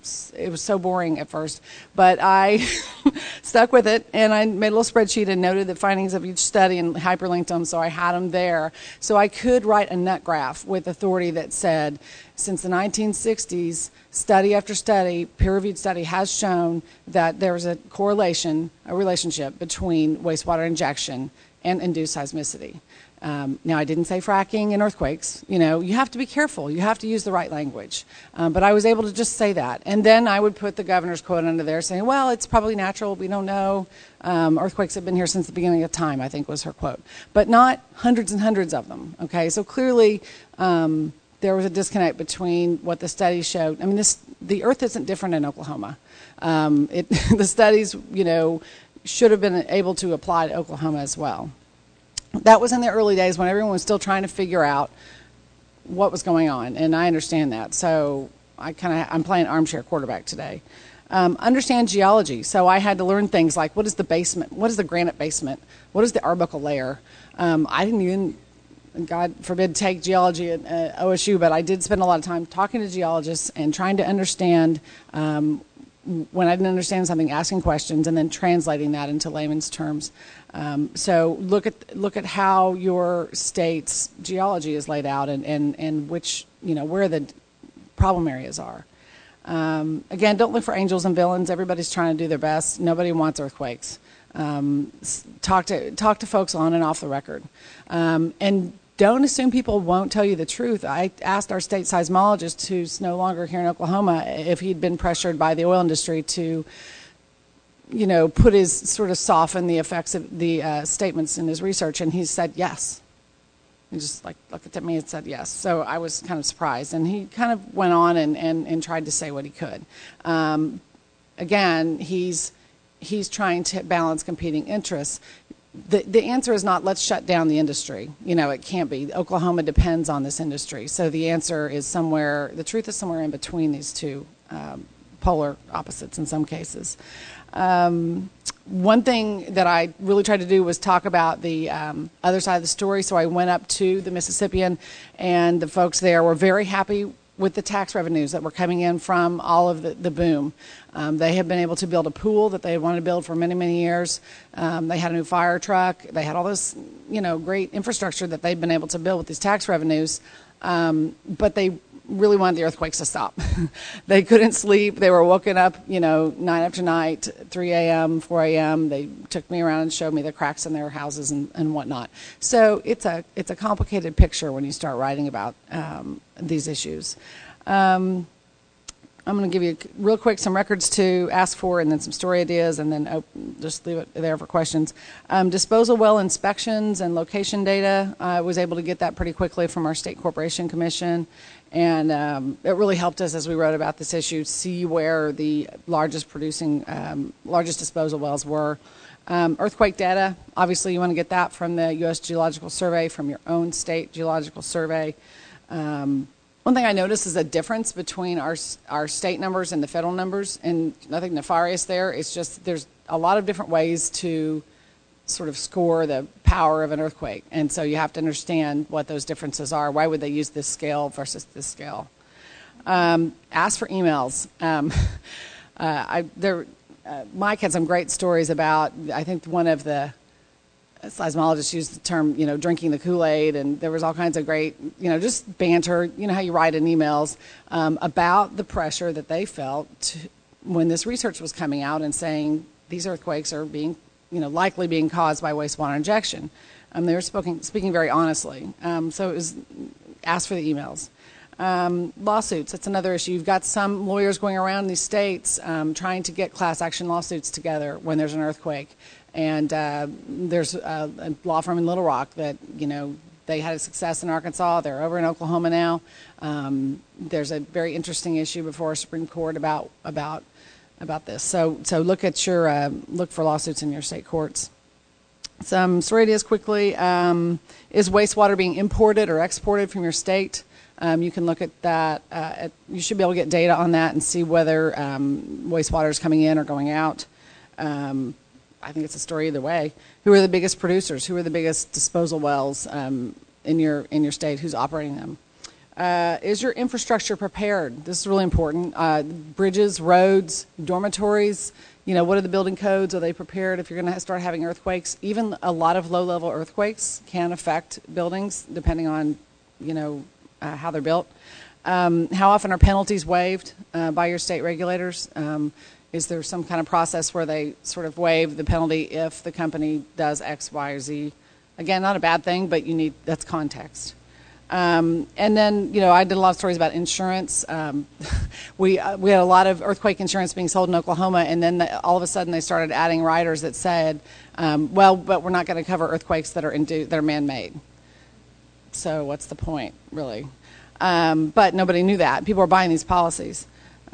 so boring at first, but I stuck with it, and I made a little spreadsheet and noted the findings of each study and hyperlinked them, so I had them there. So I could write a nut graph with authority that said, since the 1960s, study after study, peer-reviewed study has shown that there is a correlation, a relationship between wastewater injection and induced seismicity. Now, I didn't say fracking and earthquakes. You know, you have to be careful. You have to use the right language. But I was able to just say that. And then I would put the governor's quote under there saying, well, it's probably natural. We don't know. Earthquakes have been here since the beginning of time, I think was her quote. But not hundreds and hundreds of them. Okay, so clearly there was a disconnect between what the studies showed. I mean, the earth isn't different in Oklahoma. The studies, you know, should have been able to apply to Oklahoma as well. That was in the early days when everyone was still trying to figure out what was going on, and I understand that. So I'm playing armchair quarterback today. Understand geology. So I had to learn things like what is the basement, what is the granite basement, what is the arbuckle layer. I didn't even, God forbid, take geology at OSU, but I did spend a lot of time talking to geologists and trying to understand when I didn't understand something, asking questions and then translating that into layman's terms. So look at how your state's geology is laid out and which, you know, where the problem areas are. Again, don't look for angels and villains. Everybody's trying to do their best. Nobody wants earthquakes. Talk to folks on and off the record. And don't assume people won't tell you the truth. I asked our state seismologist, who's no longer here in Oklahoma, if he'd been pressured by the oil industry to, you know, soften the effects of the statements in his research, and he said yes. He just looked at me and said yes. So I was kind of surprised, and he kind of went on and tried to say what he could. Again, he's trying to balance competing interests. The answer is not let's shut down the industry. You know, it can't be. Oklahoma depends on this industry. So the answer is the truth is somewhere in between these two polar opposites in some cases. One thing that I really tried to do was talk about the other side of the story. So I went up to the Mississippian, and the folks there were very happy with the tax revenues that were coming in from all of the boom. They had been able to build a pool that they had wanted to build for many, many years. They had a new fire truck. They had all this, you know, great infrastructure that they'd been able to build with these tax revenues. But they really wanted the earthquakes to stop. They couldn't sleep. They were woken up, you know, night after night, 3 a.m., 4 a.m. They took me around and showed me the cracks in their houses and whatnot. So it's a complicated picture when you start writing about these issues. I'm going to give you real quick some records to ask for and then some story ideas, and then just leave it there for questions. Disposal well inspections and location data, I was able to get that pretty quickly from our State Corporation Commission, and it really helped us as we wrote about this issue see where the largest disposal wells were. Earthquake data, obviously you want to get that from the U.S. Geological Survey, from your own state geological survey. One thing I noticed is a difference between our state numbers and the federal numbers, and nothing nefarious there. It's just there's a lot of different ways to sort of score the power of an earthquake, and so you have to understand what those differences are. Why would they use this scale versus this scale? Ask for emails. Mike had some great stories about, I think one of the seismologists used the term, drinking the Kool-Aid, and there was all kinds of great, just banter, how you write in emails, about the pressure that they felt when this research was coming out and saying these earthquakes are being, likely being caused by wastewater injection. They were speaking very honestly. So it was ask for the emails. Lawsuits, that's another issue. You've got some lawyers going around these states trying to get class action lawsuits together when there's an earthquake. And there's a law firm in Little Rock that, they had a success in Arkansas. They're over in Oklahoma now. There's a very interesting issue before Supreme Court about this. So look for lawsuits in your state courts. Some story ideas quickly. Is wastewater being imported or exported from your state? You can look at that. You should be able to get data on that and see whether wastewater is coming in or going out. I think it's a story either way. Who are the biggest producers? Who are the biggest disposal wells in your state? Who's operating them? Is your infrastructure prepared? This is really important. Bridges, roads, dormitories. What are the building codes? Are they prepared if you're going to start having earthquakes? Even a lot of low-level earthquakes can affect buildings depending on, how they're built. How often are penalties waived by your state regulators? Is there some kind of process where they sort of waive the penalty if the company does X, Y, or Z? Again, not a bad thing, but that's context. And then, I did a lot of stories about insurance. We had a lot of earthquake insurance being sold in Oklahoma, and then all of a sudden they started adding riders that said, but we're not going to cover earthquakes that are man-made. So what's the point, really? But nobody knew that. People were buying these policies.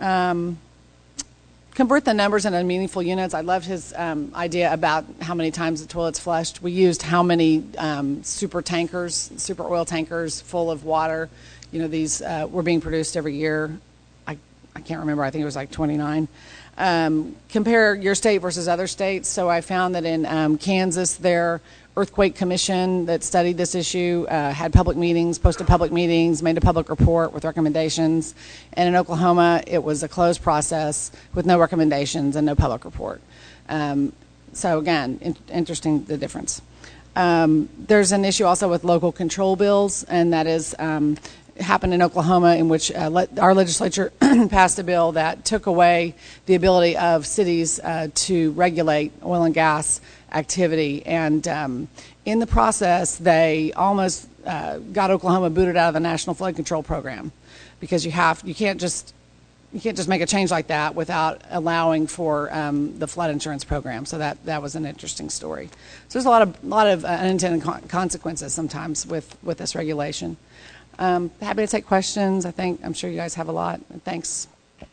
Convert the numbers into meaningful units. I loved his idea about how many times the toilet's flushed. We used how many super oil tankers full of water. These were being produced every year. I can't remember. I think it was like 29. Compare your state versus other states. So I found that in Kansas, their earthquake commission that studied this issue had public meetings, posted public meetings, made a public report with recommendations. And in Oklahoma, it was a closed process with no recommendations and no public report. So again, interesting, the difference. There's an issue also with local control bills, and that is happened in Oklahoma, in which our legislature passed a bill that took away the ability of cities to regulate oil and gas activity. And in the process, they almost got Oklahoma booted out of the National Flood Control Program, because you can't just make a change like that without allowing for the flood insurance program. So that was an interesting story. So there's a lot of unintended consequences sometimes with this regulation. Happy to take questions. I'm sure you guys have a lot. Thanks.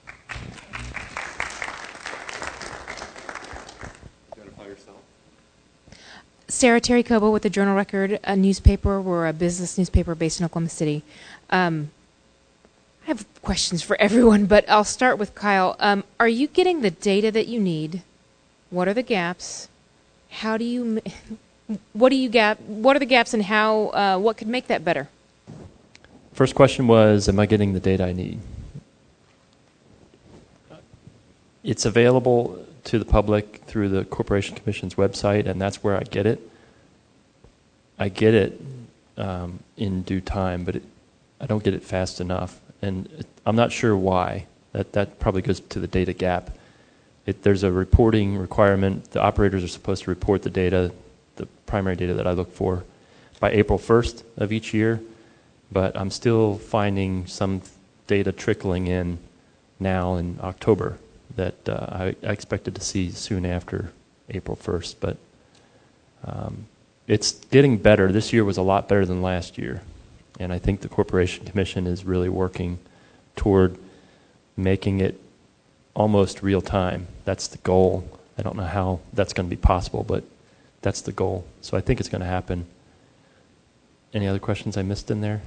Identify yourself. Sarah Terry Cobo with the Journal Record, a newspaper. We're a business newspaper based in Oklahoma City. I have questions for everyone, but I'll start with Kyle. Are you getting the data that you need? What are the gaps? What are the gaps, and how? What could make that better? First question was, am I getting the data I need? It's available to the public through the Corporation Commission's website, and that's where I get it. I get it in due time, but I don't get it fast enough, and I'm not sure why. That probably goes to the data gap. There's a reporting requirement. The operators are supposed to report the data, the primary data that I look for, by April 1st of each year. But I'm still finding some data trickling in now in October that I expected to see soon after April 1st. But it's getting better. This year was a lot better than last year. And I think the Corporation Commission is really working toward making it almost real time. That's the goal. I don't know how that's going to be possible, but that's the goal. So I think it's going to happen. Any other questions I missed in there?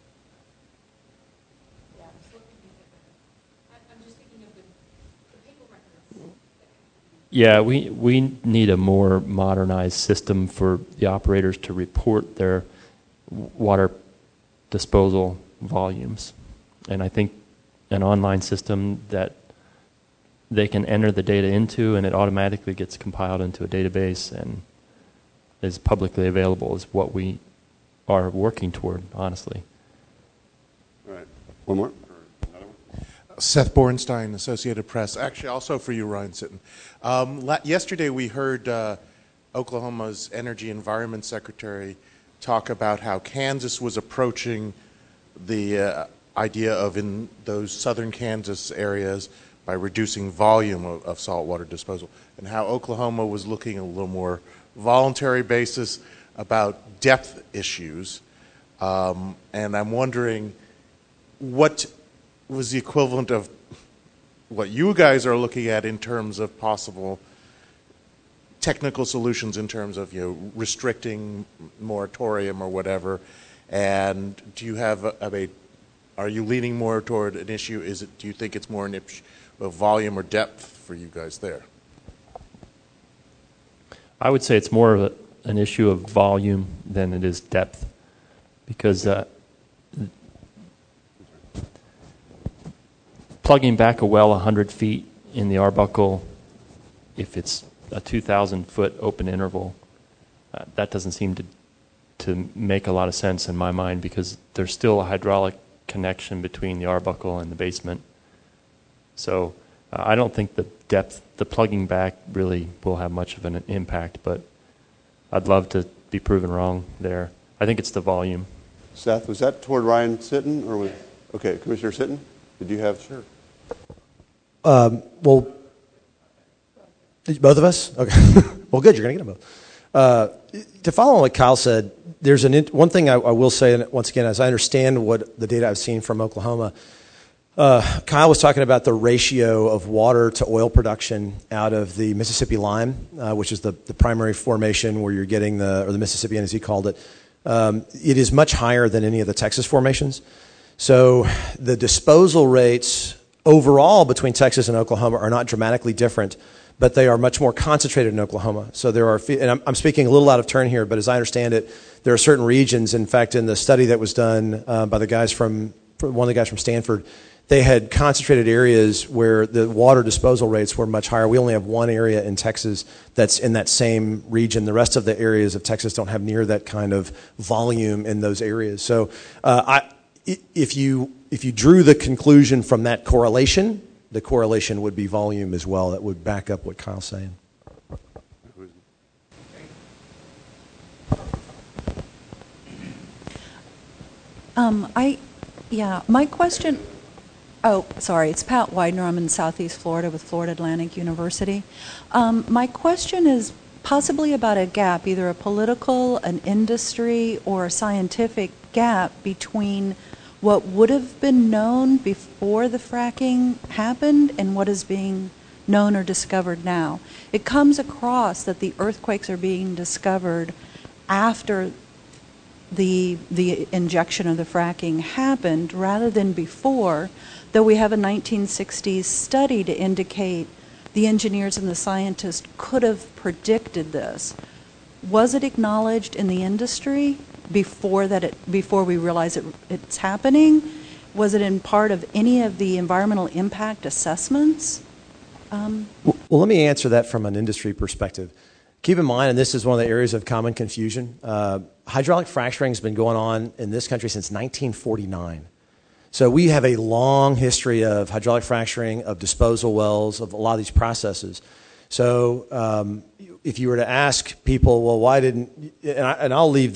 Yeah, we need a more modernized system for the operators to report their water disposal volumes. And I think an online system that they can enter the data into and it automatically gets compiled into a database and is publicly available is what we are working toward, honestly. All right. One more? Seth Bornstein, Associated Press. Actually, also for you, Ryan Sitton. Yesterday we heard Oklahoma's Energy Environment Secretary talk about how Kansas was approaching the idea of in those southern Kansas areas by reducing volume of saltwater disposal, and how Oklahoma was looking at a little more voluntary basis about depth issues. And I'm wondering what was the equivalent of what you guys are looking at in terms of possible technical solutions in terms of restricting moratorium or whatever. And do you have are you leaning more toward an issue? Do you think it's more an issue of volume or depth for you guys there? I would say it's more of an issue of volume than it is depth, because plugging back a well 100 feet in the Arbuckle, if it's a 2,000-foot open interval, that doesn't seem to make a lot of sense in my mind, because there's still a hydraulic connection between the Arbuckle and the basement. So I don't think the depth, the plugging back really will have much of an impact, but I'd love to be proven wrong there. I think it's the volume. Seth, was that toward Ryan Sitton? Okay, Commissioner Sitton, did you have? Sure. Well, both of us? Okay. Well, good, you're going to get them both. To follow on what Kyle said, there's one thing I will say, and once again, as I understand what the data I've seen from Oklahoma, Kyle was talking about the ratio of water to oil production out of the Mississippi Lime, which is the primary formation where you're getting the Mississippian, as he called it. It is much higher than any of the Texas formations. So the disposal rates overall between Texas and Oklahoma are not dramatically different, but they are much more concentrated in Oklahoma. So there are, and I'm speaking a little out of turn here, but as I understand it, there are certain regions. In fact, in the study that was done by one of the guys from Stanford, they had concentrated areas where the water disposal rates were much higher. We only have one area in Texas that's in that same region. The rest of the areas of Texas don't have near that kind of volume in those areas. So if you drew the conclusion from that correlation, the correlation would be volume as well. That would back up what Kyle's saying. My question. Oh, sorry. It's Pat Widener. I'm in Southeast Florida with Florida Atlantic University. My question is possibly about a gap, either a political, an industry, or a scientific gap between what would have been known before the fracking happened and what is being known or discovered now. It comes across that the earthquakes are being discovered after the injection of the fracking happened rather than before, though we have a 1960s study to indicate the engineers and the scientists could have predicted this. Was it acknowledged in the industry before we realize it's happening? Was it in part of any of the environmental impact assessments? Well, let me answer that from an industry perspective. Keep in mind, and this is one of the areas of common confusion, hydraulic fracturing has been going on in this country since 1949. So we have a long history of hydraulic fracturing, of disposal wells, of a lot of these processes. So if you were to ask people, well, why didn't, and I'll leave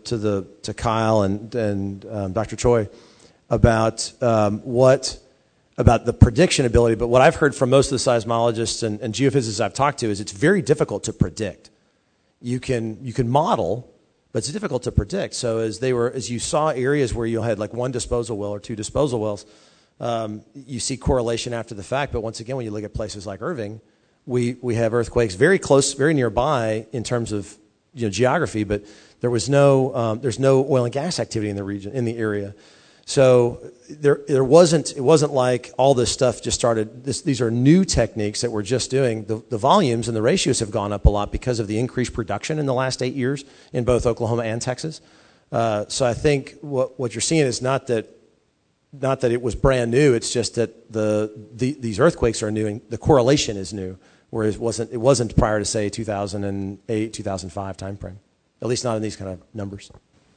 to Kyle and Dr. Choi about what the prediction ability, but what I've heard from most of the seismologists and geophysicists I've talked to is it's very difficult to predict. You can model, but it's difficult to predict. So as you saw areas where you had like one disposal well or two disposal wells, you see correlation after the fact. But once again, when you look at places like Irving, we have earthquakes very close, very nearby in terms of geography, but there's no oil and gas activity in the region, in the area. So it wasn't like all this stuff just started. These are new techniques that we're just doing. The volumes and the ratios have gone up a lot because of the increased production in the last 8 years in both Oklahoma and Texas. So I think what you're seeing is not that it was brand new. It's just that these earthquakes are new and the correlation is new, whereas it wasn't prior to say 2008, 2005 timeframe. At least not in these kind of numbers.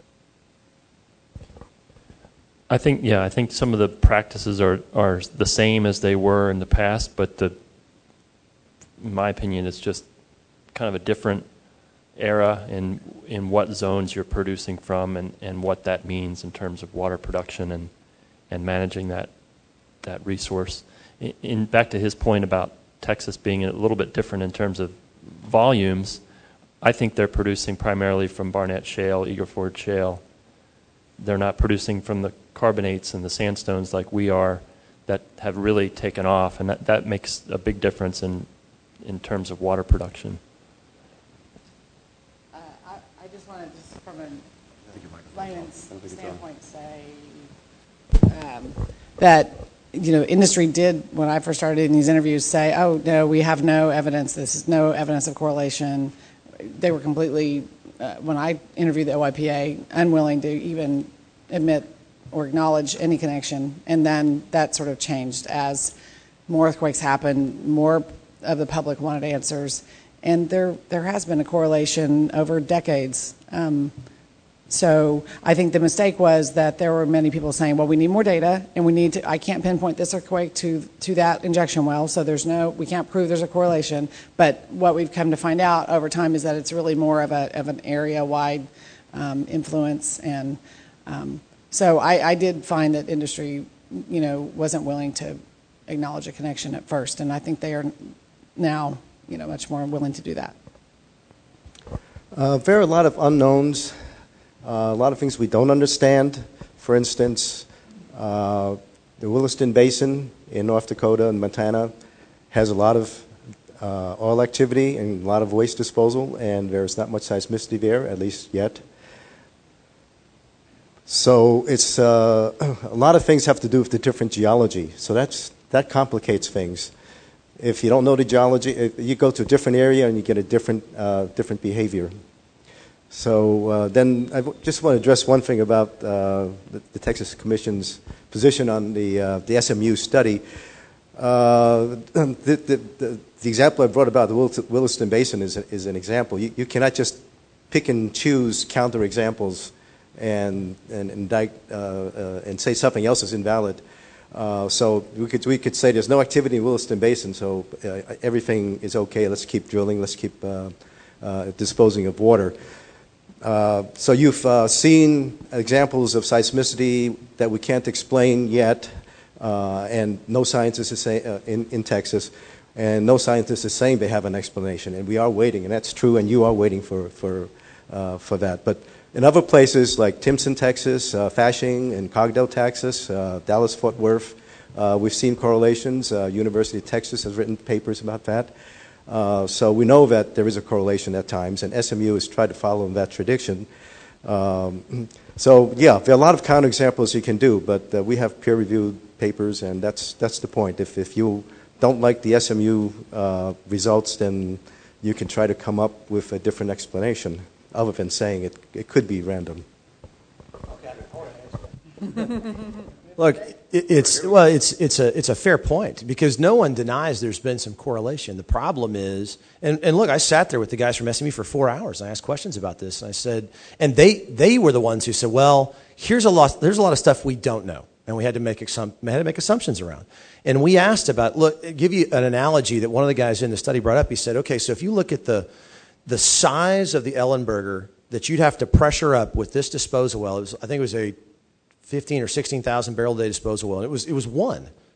I think some of the practices are the same as they were in the past, but in my opinion, it's just kind of a different era in what zones you're producing from and what that means in terms of water production and managing that resource. Back to his point about Texas being a little bit different in terms of volumes, I think they're producing primarily from Barnett Shale, Eagle Ford Shale. They're not producing from the carbonates and the sandstones like we are that have really taken off, and that makes a big difference in terms of water production. I just want to, from a layman's standpoint, say that industry did, when I first started in these interviews, say, oh, no, we have no evidence. This is no evidence of correlation. They were completely, when I interviewed the OIPA, unwilling to even admit or acknowledge any connection. And then that sort of changed as more earthquakes happened, more of the public wanted answers. And there has been a correlation over decades. So I think the mistake was that there were many people saying, well, we need more data, and I can't pinpoint this earthquake to that injection well, so we can't prove there's a correlation. But what we've come to find out over time is that it's really more of an area-wide influence. And so I did find that industry, wasn't willing to acknowledge a connection at first, and I think they are now, much more willing to do that. There are a lot of unknowns. A lot of things we don't understand. For instance, the Williston Basin in North Dakota and Montana has a lot of oil activity and a lot of waste disposal, and there's not much seismicity there, at least yet. So it's a lot of things have to do with the different geology. So that complicates things. If you don't know the geology, you go to a different area and you get a different behavior. So then I just want to address one thing about the Texas Commission's position on the SMU study. The example I brought about the Williston Basin is an example. You cannot just pick and choose counterexamples and say something else is invalid. So we could say there's no activity in Williston Basin, so everything is okay. Let's keep drilling. Let's keep disposing of water. So you've seen examples of seismicity that we can't explain yet, and no scientist is saying in Texas, and no scientist is saying they have an explanation, and we are waiting, and that's true, and you are waiting for that. But in other places like Timpson, Texas, Fashing, and Cogdell, Texas, Dallas, Fort Worth, we've seen correlations. University of Texas has written papers about that. So we know that there is a correlation at times, and SMU has tried to follow that tradition. So yeah, there are a lot of counterexamples you can do, but we have peer-reviewed papers, and that's the point. If you don't like the SMU results, then you can try to come up with a different explanation, other than saying it could be random. Look, it's a fair point, because no one denies there's been some correlation. The problem is, and look, I sat there with the guys from SMU for 4 hours, and I asked questions about this, and I said, and they were the ones who said, well, there's a lot of stuff we don't know, and we had to make assumptions around. And we asked about, look, give you an analogy that one of the guys in the study brought up. He said, okay, so if you look at the size of the Ellenberger that you'd have to pressure up with this disposal well, I think it was a 15 or 16,000 barrel a day disposal well. And it was one.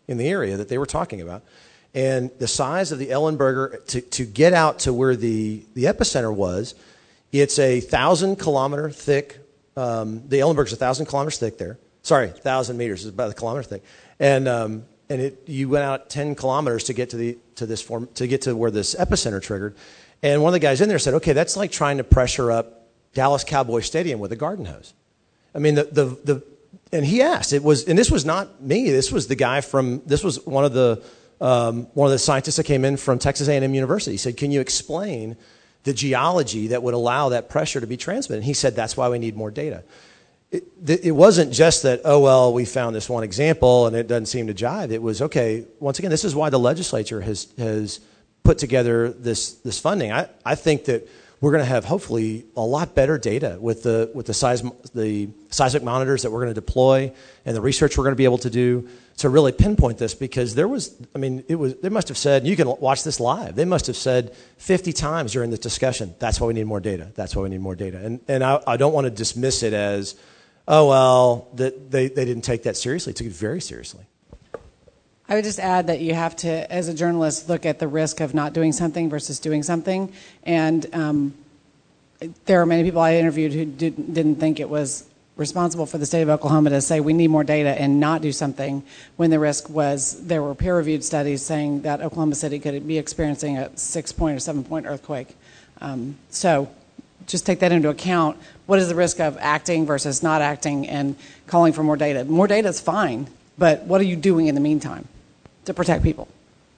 in the area that they were talking about. And the size of the Ellenberger, to get out to where the epicenter was, it's 1,000 kilometer thick. The Ellenberger's 1,000 kilometers thick there. Sorry, 1,000 meters is about a kilometer thick. And you went out 10 kilometers to get to where this epicenter triggered. And one of the guys in there said, okay, that's like trying to pressure up Dallas Cowboy Stadium with a garden hose. I mean, and he asked, and this was not me. This was the guy this was one of the scientists that came in from Texas A&M University. He said, can you explain the geology that would allow that pressure to be transmitted? And he said, that's why we need more data. It wasn't just that, oh, well, we found this one example and it doesn't seem to jive. It was, okay, once again, this is why the legislature has put together this funding. I think that we're going to have hopefully a lot better data with the seismic monitors that we're going to deploy and the research we're going to be able to do to really pinpoint this, because they must have said, you can watch this live, they must have said 50 times during this discussion, that's why we need more data, that's why we need more data. And I don't want to dismiss it as, oh, well, that they didn't take that seriously. They took it very seriously. I would just add that you have to, as a journalist, look at the risk of not doing something versus doing something. And there are many people I interviewed who didn't think it was responsible for the state of Oklahoma to say we need more data and not do something, when the risk was there were peer-reviewed studies saying that Oklahoma City could be experiencing a 6-point or 7-point earthquake. So just take that into account. What is the risk of acting versus not acting and calling for more data? More data is fine, but what are you doing in the meantime to protect people?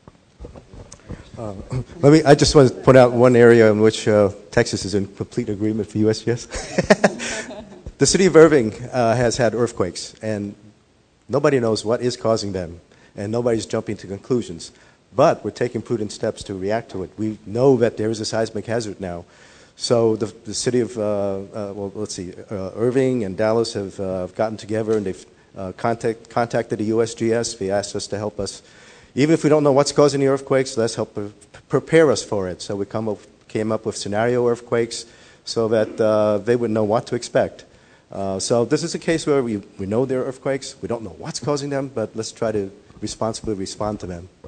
I just want to point out one area in which Texas is in complete agreement for USGS. The city of Irving has had earthquakes, and nobody knows what is causing them, and nobody's jumping to conclusions. But we're taking prudent steps to react to it. We know that there is a seismic hazard now. So the city of, Irving and Dallas have gotten together, and they've contacted the USGS. They asked us to help us. Even if we don't know what's causing the earthquakes, let's help prepare us for it. So we came up with scenario earthquakes so that they would know what to expect. So this is a case where we know there are earthquakes. We don't know what's causing them, but let's try to responsibly respond to them.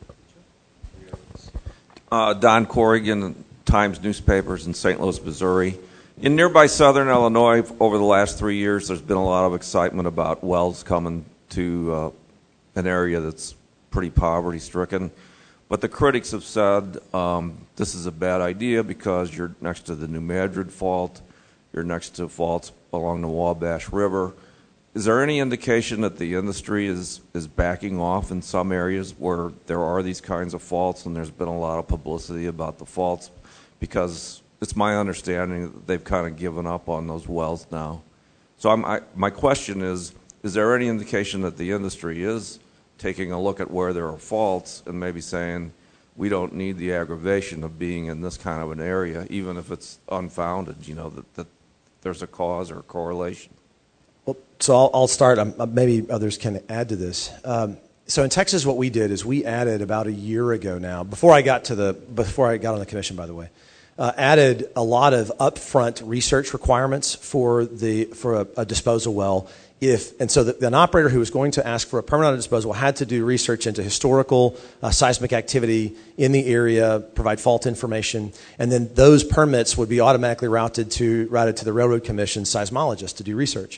Don Corrigan, Times newspapers in St. Louis, Missouri. In nearby southern Illinois, over the last 3 years, there's been a lot of excitement about wells coming to an area that's pretty poverty-stricken. But the critics have said this is a bad idea because you're next to the New Madrid Fault, you're next to faults along the Wabash River. Is there any indication that the industry is backing off in some areas where there are these kinds of faults, and there's been a lot of publicity about the faults? Because it's my understanding that they've kind of given up on those wells now. So my question is there any indication that the industry is taking a look at where there are faults and maybe saying we don't need the aggravation of being in this kind of an area, even if it's unfounded, that there's a cause or a correlation? Well, so I'll start. Maybe others can add to this. So in Texas, what we did is we added about a year ago now, before I got on the commission, by the way, added a lot of upfront research requirements for a disposal well. So an operator who was going to ask for a permanent disposal had to do research into historical seismic activity in the area, provide fault information, and then those permits would be automatically routed to the Railroad Commission seismologists to do research.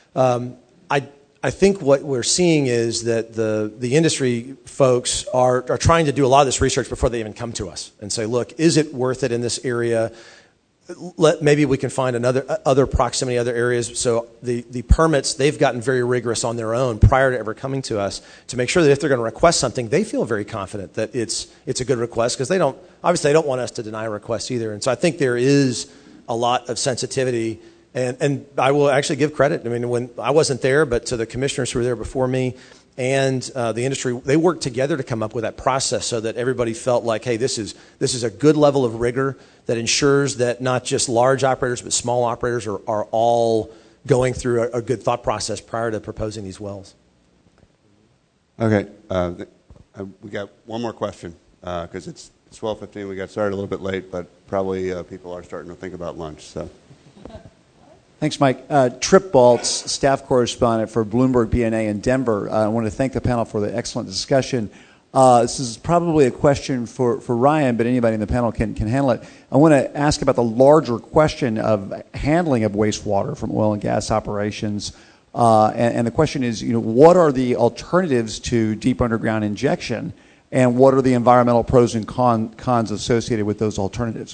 I think what we're seeing is that the industry folks are trying to do a lot of this research before they even come to us and say, look, is it worth it in this area? Maybe we can find other proximity, other areas. So the permits, they've gotten very rigorous on their own prior to ever coming to us to make sure that if they're going to request something, they feel very confident that it's a good request, because they don't want us to deny a request either. And so I think there is a lot of sensitivity. And I will actually give credit. I mean, when I wasn't there, but to the commissioners who were there before me and the industry, they worked together to come up with that process so that everybody felt like, hey, this is a good level of rigor that ensures that not just large operators, but small operators are all going through a good thought process prior to proposing these wells. Okay. We got one more question because it's 12:15. We got started a little bit late, but probably people are starting to think about lunch. So. Thanks, Mike. Trip Baltz, staff correspondent for Bloomberg BNA in Denver. I want to thank the panel for the excellent discussion. This is probably a question for Ryan, but anybody in the panel can handle it. I want to ask about the larger question of handling of wastewater from oil and gas operations. And the question is, what are the alternatives to deep underground injection, and what are the environmental pros and cons associated with those alternatives?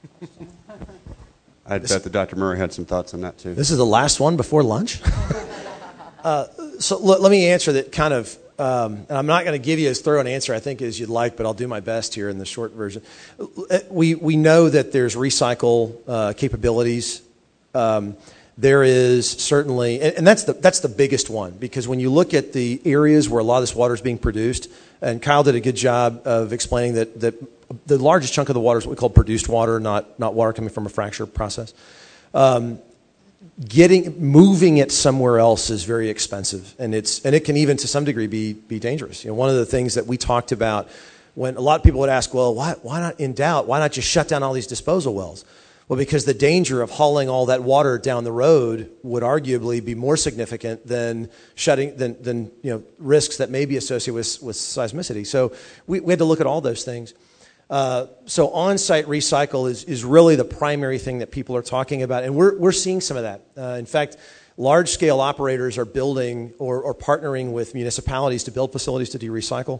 I'd bet that Dr. Murray had some thoughts on that, too. This is the last one before lunch? So let me answer that kind of, and I'm not going to give you as thorough an answer, I think, as you'd like, but I'll do my best here in the short version. We know that there's recycle capabilities. There is certainly, and that's the biggest one, because when you look at the areas where a lot of this water is being produced, and Kyle did a good job of explaining that the largest chunk of the water is what we call produced water, not water coming from a fracture process. Moving it somewhere else is very expensive, and it can even to some degree be dangerous. One of the things that we talked about when a lot of people would ask, well, why not, in doubt, why not just shut down all these disposal wells? Well, because the danger of hauling all that water down the road would arguably be more significant than risks that may be associated with seismicity. So we had to look at all those things. So on-site recycle is really the primary thing that people are talking about, and we're seeing some of that. In fact, large-scale operators are building or partnering with municipalities to build facilities to de-recycle.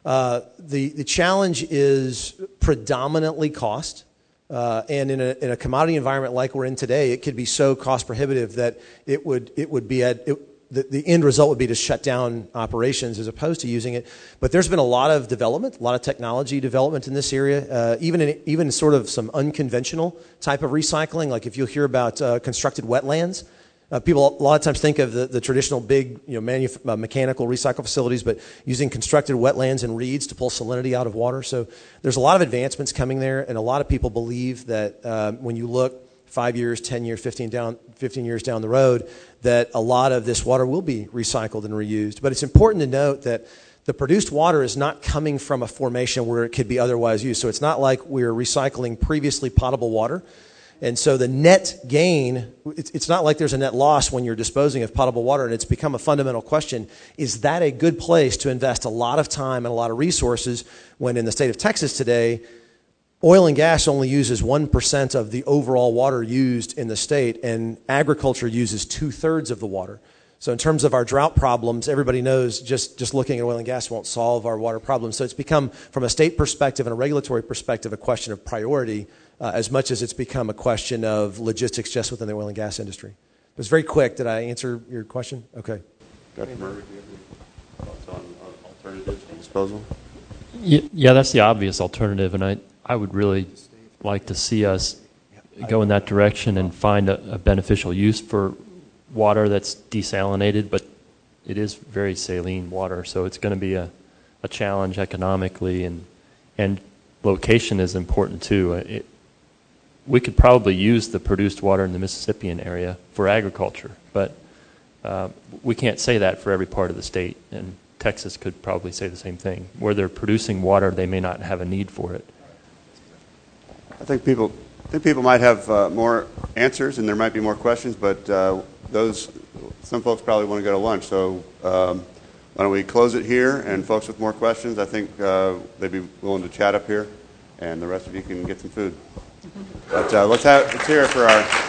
The challenge is predominantly cost. And in a commodity environment like we're in today, it could be so cost prohibitive that it would be the end result would be to shut down operations as opposed to using it. But there's been a lot of development, a lot of technology development in this area, even sort of some unconventional type of recycling. Like if you hear about constructed wetlands, people a lot of times think of the traditional big mechanical recycle facilities, but using constructed wetlands and reeds to pull salinity out of water. So there's a lot of advancements coming there, and a lot of people believe that when you look 5 years, 10 years, 15 years down the road, that a lot of this water will be recycled and reused. But it's important to note that the produced water is not coming from a formation where it could be otherwise used. So it's not like we're recycling previously potable water. And so the net gain, it's not like there's a net loss when you're disposing of potable water, and it's become a fundamental question. Is that a good place to invest a lot of time and a lot of resources when in the state of Texas today, oil and gas only uses 1% of the overall water used in the state, and agriculture uses 2/3 of the water. So in terms of our drought problems, everybody knows just looking at oil and gas won't solve our water problems. So it's become, from a state perspective and a regulatory perspective, a question of priority as much as it's become a question of logistics just within the oil and gas industry. It was very quick. Did I answer your question? Okay. Dr. Murray, do you have any thoughts on alternatives to disposal? Yeah, that's the obvious alternative, and I would really like to see us go in that direction and find a beneficial use for water that's desalinated, but it is very saline water, so it's going to be a challenge economically, and location is important too. We could probably use the produced water in the Mississippian area for agriculture, but we can't say that for every part of the state, and Texas could probably say the same thing. Where they're producing water, they may not have a need for it. I think people might have more answers, and there might be more questions, but some folks probably want to go to lunch. So why don't we close it here? And folks with more questions, I think they'd be willing to chat up here, and the rest of you can get some food. But let's hear it for our